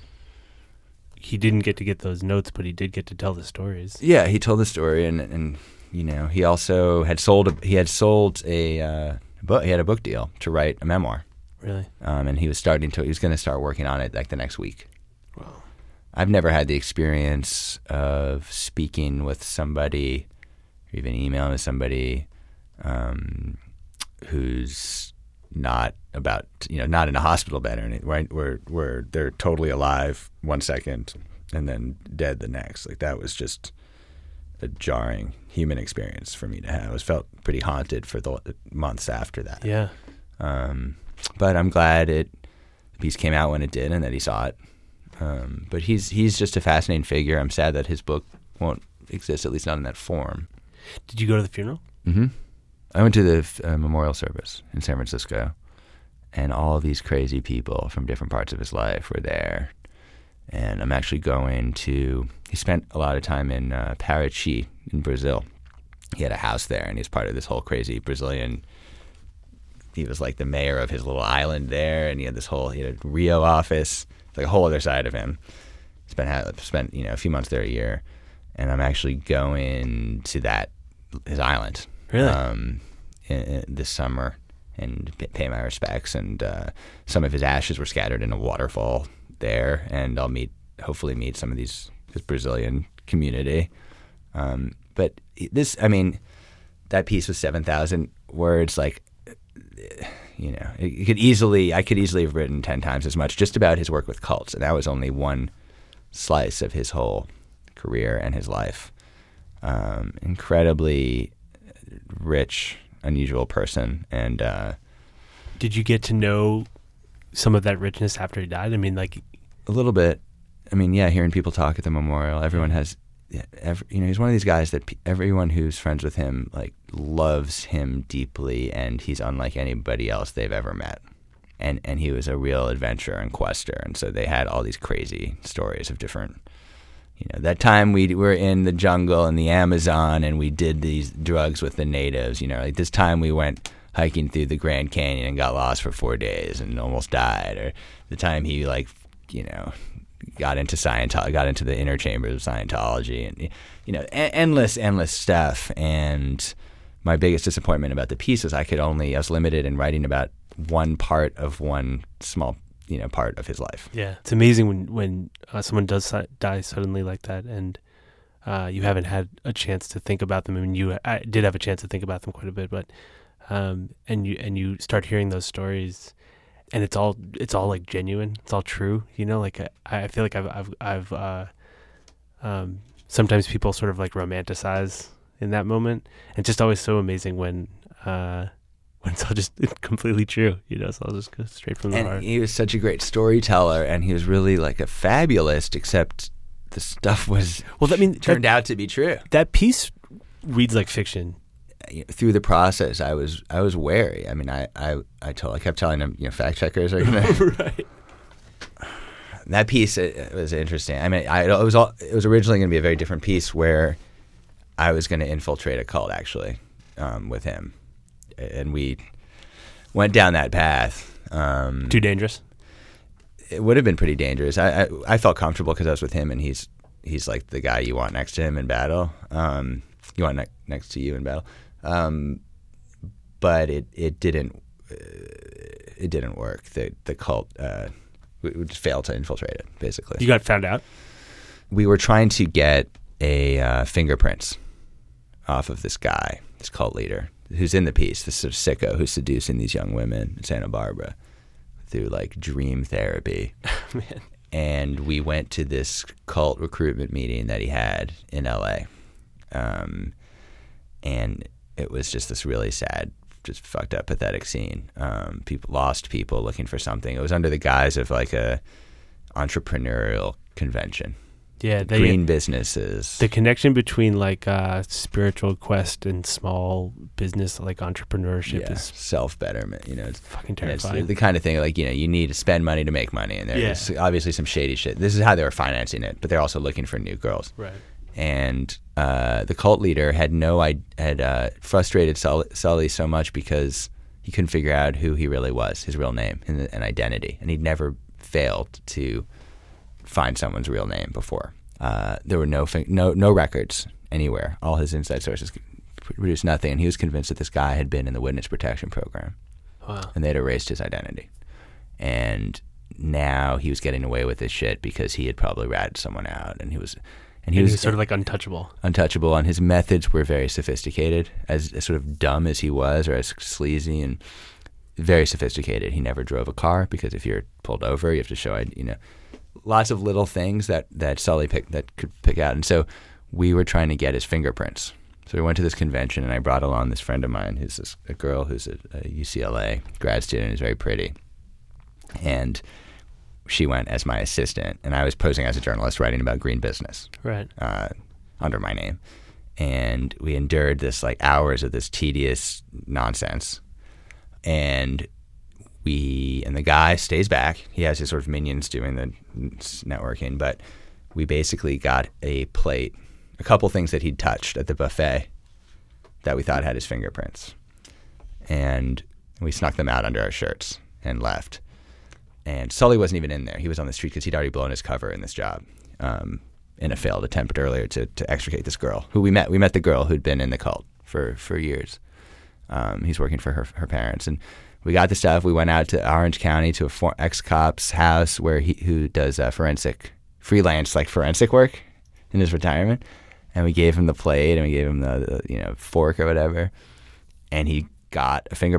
[SPEAKER 1] he didn't get to get those notes, but he did get to tell the stories.
[SPEAKER 4] Yeah, he told the story, and and you know, he also had sold a, he had sold a. Uh, But he had a book deal to write a memoir.
[SPEAKER 1] Really?
[SPEAKER 4] Um, and he was starting to, he was going to start working on it like the next week.
[SPEAKER 1] Wow.
[SPEAKER 4] I've never had the experience of speaking with somebody, or even emailing with somebody um, who's not about, you know, not in a hospital bed or anything, right? Where, where they're totally alive one second and then dead the next. Like that was just a jarring human experience for me to have. I was felt pretty haunted for the months after that.
[SPEAKER 1] Yeah.
[SPEAKER 4] Um, but I'm glad it the piece came out when it did and that he saw it. Um, but he's he's just a fascinating figure. I'm sad that his book won't exist, at least not in that form.
[SPEAKER 1] Did you go to the funeral?
[SPEAKER 4] Mm-hmm. I went to the uh, memorial service in San Francisco, and all these crazy people from different parts of his life were there. And I'm actually going to, he spent a lot of time in uh, Paraty in Brazil. He had a house there, and he was part of this whole crazy Brazilian, he was like the mayor of his little island there, and he had this whole, he had a Rio office, like a whole other side of him. Spent, spent you know, a few months there a year, and I'm actually going to that, his island.
[SPEAKER 1] Really?
[SPEAKER 4] Um, in, in this summer, and pay my respects, and uh, some of his ashes were scattered in a waterfall there, and I'll meet, hopefully meet some of these, this Brazilian community. Um, but this, I mean, that piece was seven thousand words. Like, you know, it, it could easily, I could easily have written ten times as much just about his work with cults, and that was only one slice of his whole career and his life. Um, incredibly rich, unusual person, and uh,
[SPEAKER 1] did you get to know some of that richness after he died? I mean, like
[SPEAKER 4] a little bit. I mean, yeah, hearing people talk at the memorial, everyone has, every, you know, he's one of these guys that pe- everyone who's friends with him like loves him deeply, and he's unlike anybody else they've ever met. And and he was a real adventurer and quester, and so they had all these crazy stories of different, you know, that time we were in the jungle in the Amazon and we did these drugs with the natives, you know, like this time we went hiking through the Grand Canyon and got lost for four days and almost died, or the time he like, you know, got into Scientology, got into the inner chambers of Scientology, and you know, e- endless, endless stuff. And my biggest disappointment about the piece is I could only, I was limited in writing about one part of one small, you know, part of his life.
[SPEAKER 1] Yeah, it's amazing when when uh, someone does si- die suddenly like that, and uh, you haven't had a chance to think about them. I mean, you I did have a chance to think about them quite a bit, but um, and you and you start hearing those stories. And it's all it's all like genuine. It's all true, you know. Like I, I feel like I've I've I've uh, um, sometimes people sort of like romanticize in that moment. It's just always so amazing when uh, when it's all just completely true, you know. So I'll just go straight from the
[SPEAKER 4] And
[SPEAKER 1] heart.
[SPEAKER 4] he was such a great storyteller, and he was really like a fabulist. Except the stuff was
[SPEAKER 1] Well, I mean,
[SPEAKER 4] turned
[SPEAKER 1] that,
[SPEAKER 4] out to be true.
[SPEAKER 1] that piece reads like fiction.
[SPEAKER 4] Through the process, I was I was wary. I mean, I I I told I kept telling him, you know, fact checkers are gonna.
[SPEAKER 1] Right.
[SPEAKER 4] That piece it, it was interesting. I mean, I, it was all, it was originally going to be a very different piece where I was going to infiltrate a cult actually um, with him, and we went down that path. Um,
[SPEAKER 1] Too dangerous.
[SPEAKER 4] it would have been pretty dangerous. I I, I felt comfortable because I was with him, and he's he's like the guy you want next to him in battle. Um, you want ne- next to you in battle. Um, but it, it didn't uh, it didn't work. The the cult uh, we, we just failed to infiltrate it. Basically,
[SPEAKER 1] You got found out.
[SPEAKER 4] we were trying to get a uh, fingerprints off of this guy, this cult leader, who's in the piece. This sort of sicko who's seducing these young women in Santa Barbara through like dream therapy.
[SPEAKER 1] Man.
[SPEAKER 4] And we went to this cult recruitment meeting that he had in L A. Um, and it was just this really sad, just fucked up, pathetic scene. Um, people lost people looking for something. It was under the guise of like a entrepreneurial convention.
[SPEAKER 1] Yeah, they,
[SPEAKER 4] Green businesses.
[SPEAKER 1] the connection between like uh, spiritual quest and small business like entrepreneurship
[SPEAKER 4] yeah,
[SPEAKER 1] is
[SPEAKER 4] self-betterment, you know. It's,
[SPEAKER 1] fucking
[SPEAKER 4] and it's
[SPEAKER 1] terrifying.
[SPEAKER 4] the kind of thing like, you know, you need to spend money to make money. And there's
[SPEAKER 1] Yeah.
[SPEAKER 4] obviously some shady shit. This is how they were financing it, but they're also looking for new girls.
[SPEAKER 1] Right.
[SPEAKER 4] And uh, the cult leader had no I had uh, frustrated Sully, Sully so much because he couldn't figure out who he really was, his real name and, and identity, and he'd never failed to find someone's real name before. Uh, there were no fin- no no records anywhere. All his inside sources produced nothing, and he was convinced that this guy had been in the witness protection program,
[SPEAKER 1] Wow.
[SPEAKER 4] and they'd erased his identity. And now he was getting away with this shit because he had probably ratted someone out, and he was. And he
[SPEAKER 1] And
[SPEAKER 4] was,
[SPEAKER 1] he was sort of like untouchable.
[SPEAKER 4] untouchable, and his methods were very sophisticated. As, as sort of dumb as he was, or as sleazy and very sophisticated. He never drove a car because if you're pulled over, you have to show, you know, lots of little things that that Sully picked that could pick out. And so we were trying to get his fingerprints. So we went to this convention, and I brought along this friend of mine, who's this, a girl who's a, a U C L A grad student, who's very pretty, and she went as my assistant, and I was posing as a journalist writing about green business.
[SPEAKER 1] Right.
[SPEAKER 4] Uh, under my name, and we endured this like hours of this tedious nonsense, and we and the guy stays back. He has his sort of minions doing the networking, but we basically got a plate, a couple things that he'd touched at the buffet that we thought had his fingerprints, and we snuck them out under our shirts and left. And Sully wasn't even in there. He was on the street because he'd already blown his cover in this job. Um, in a failed attempt earlier to, to extricate this girl who we met. We met the girl who'd been in the cult for, for years. Um, he's working for her her parents. And we got the stuff. We went out to Orange County to a for, ex-cop's house where he who does uh, forensic, freelance like forensic work in his retirement. And we gave him the plate and we gave him the, the you know fork or whatever. And he got a fingerprint.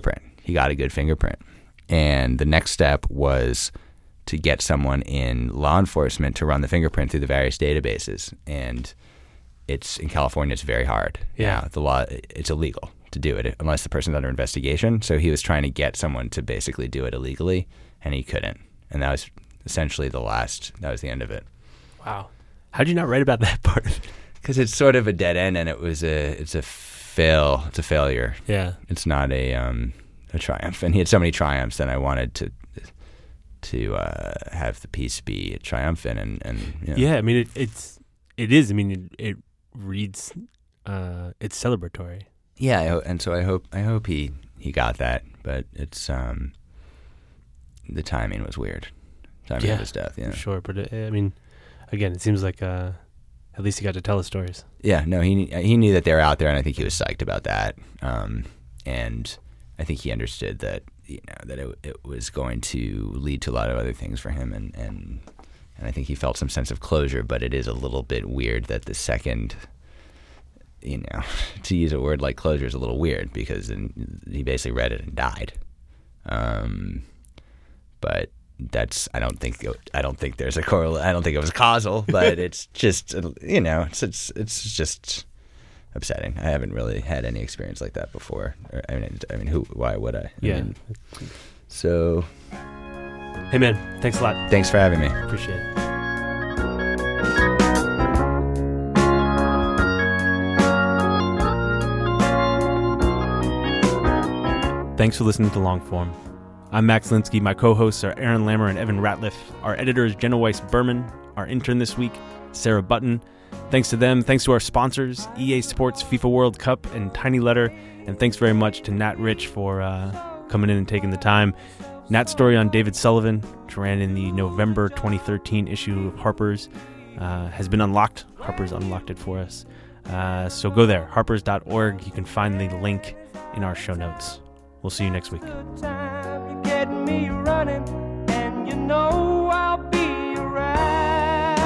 [SPEAKER 4] he got a good fingerprint. And the next step was to get someone in law enforcement to run the fingerprint through the various databases. And it's in California, it's very hard.
[SPEAKER 1] Yeah.
[SPEAKER 4] Now, the law, it's illegal to do it unless the person's under investigation. So he was trying to get someone to basically do it illegally, and he couldn't. And that was essentially the last, that was the end of it.
[SPEAKER 1] Wow. How'd you not write about that part of it?
[SPEAKER 4] Because it's sort of a dead end, and it was a, it's a fail, it's a failure.
[SPEAKER 1] Yeah.
[SPEAKER 4] It's not a, um, a triumph. And he had so many triumphs, and I wanted to, to uh, have the piece be triumphant. And, and you know.
[SPEAKER 1] Yeah, I mean, it, it's, it is. I mean, it, it reads, uh, it's celebratory.
[SPEAKER 4] Yeah, I ho- and so I hope I hope he, he got that, but it's um, the timing was weird. Timing
[SPEAKER 1] Yeah,
[SPEAKER 4] of his death, yeah.
[SPEAKER 1] For sure, but it, I mean, again, it seems like uh, at least he got to tell his stories.
[SPEAKER 4] Yeah, no, he he knew that they were out there, and I think he was psyched about that. Um, and I think he understood that you know that it it was going to lead to a lot of other things for him, and and and I think he felt some sense of closure. But it is a little bit weird that the second. You know, to use a word like closure is a little weird because then he basically read it and died. Um, but that's I don't think I don't think there's a correlation. I don't think it was causal, but it's just you know it's it's it's just upsetting. I haven't really had any experience like that before. Or, I mean, I mean, who? Why would I? I
[SPEAKER 1] Yeah.
[SPEAKER 4] mean, so,
[SPEAKER 1] Hey, man, thanks a lot.
[SPEAKER 4] thanks for having me.
[SPEAKER 1] Appreciate it. Thanks for listening to Longform. I'm Max Linsky. My co-hosts are Aaron Lammer and Evan Ratliff. Our editor is Jenna Weiss-Berman. Our intern this week, Sarah Button. Thanks to them. Thanks to our sponsors, E A Sports, FIFA World Cup, and Tiny Letter. And thanks very much to Nat Rich for uh, coming in and taking the time. Nat's story on David Sullivan, which ran in the November twenty thirteen issue of Harper's, uh, has been unlocked. Harper's unlocked it for us. Uh, so go there, harpers dot org. You can find the link in our show notes. We'll see you next week.
[SPEAKER 5] Good time, you get me running, and you know I'll be around.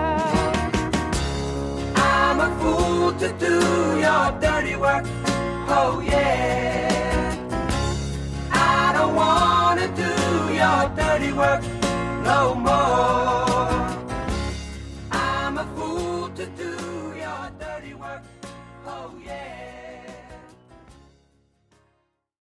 [SPEAKER 5] I'm a fool to do your dirty work, oh yeah. I don't wanna do your dirty work no more.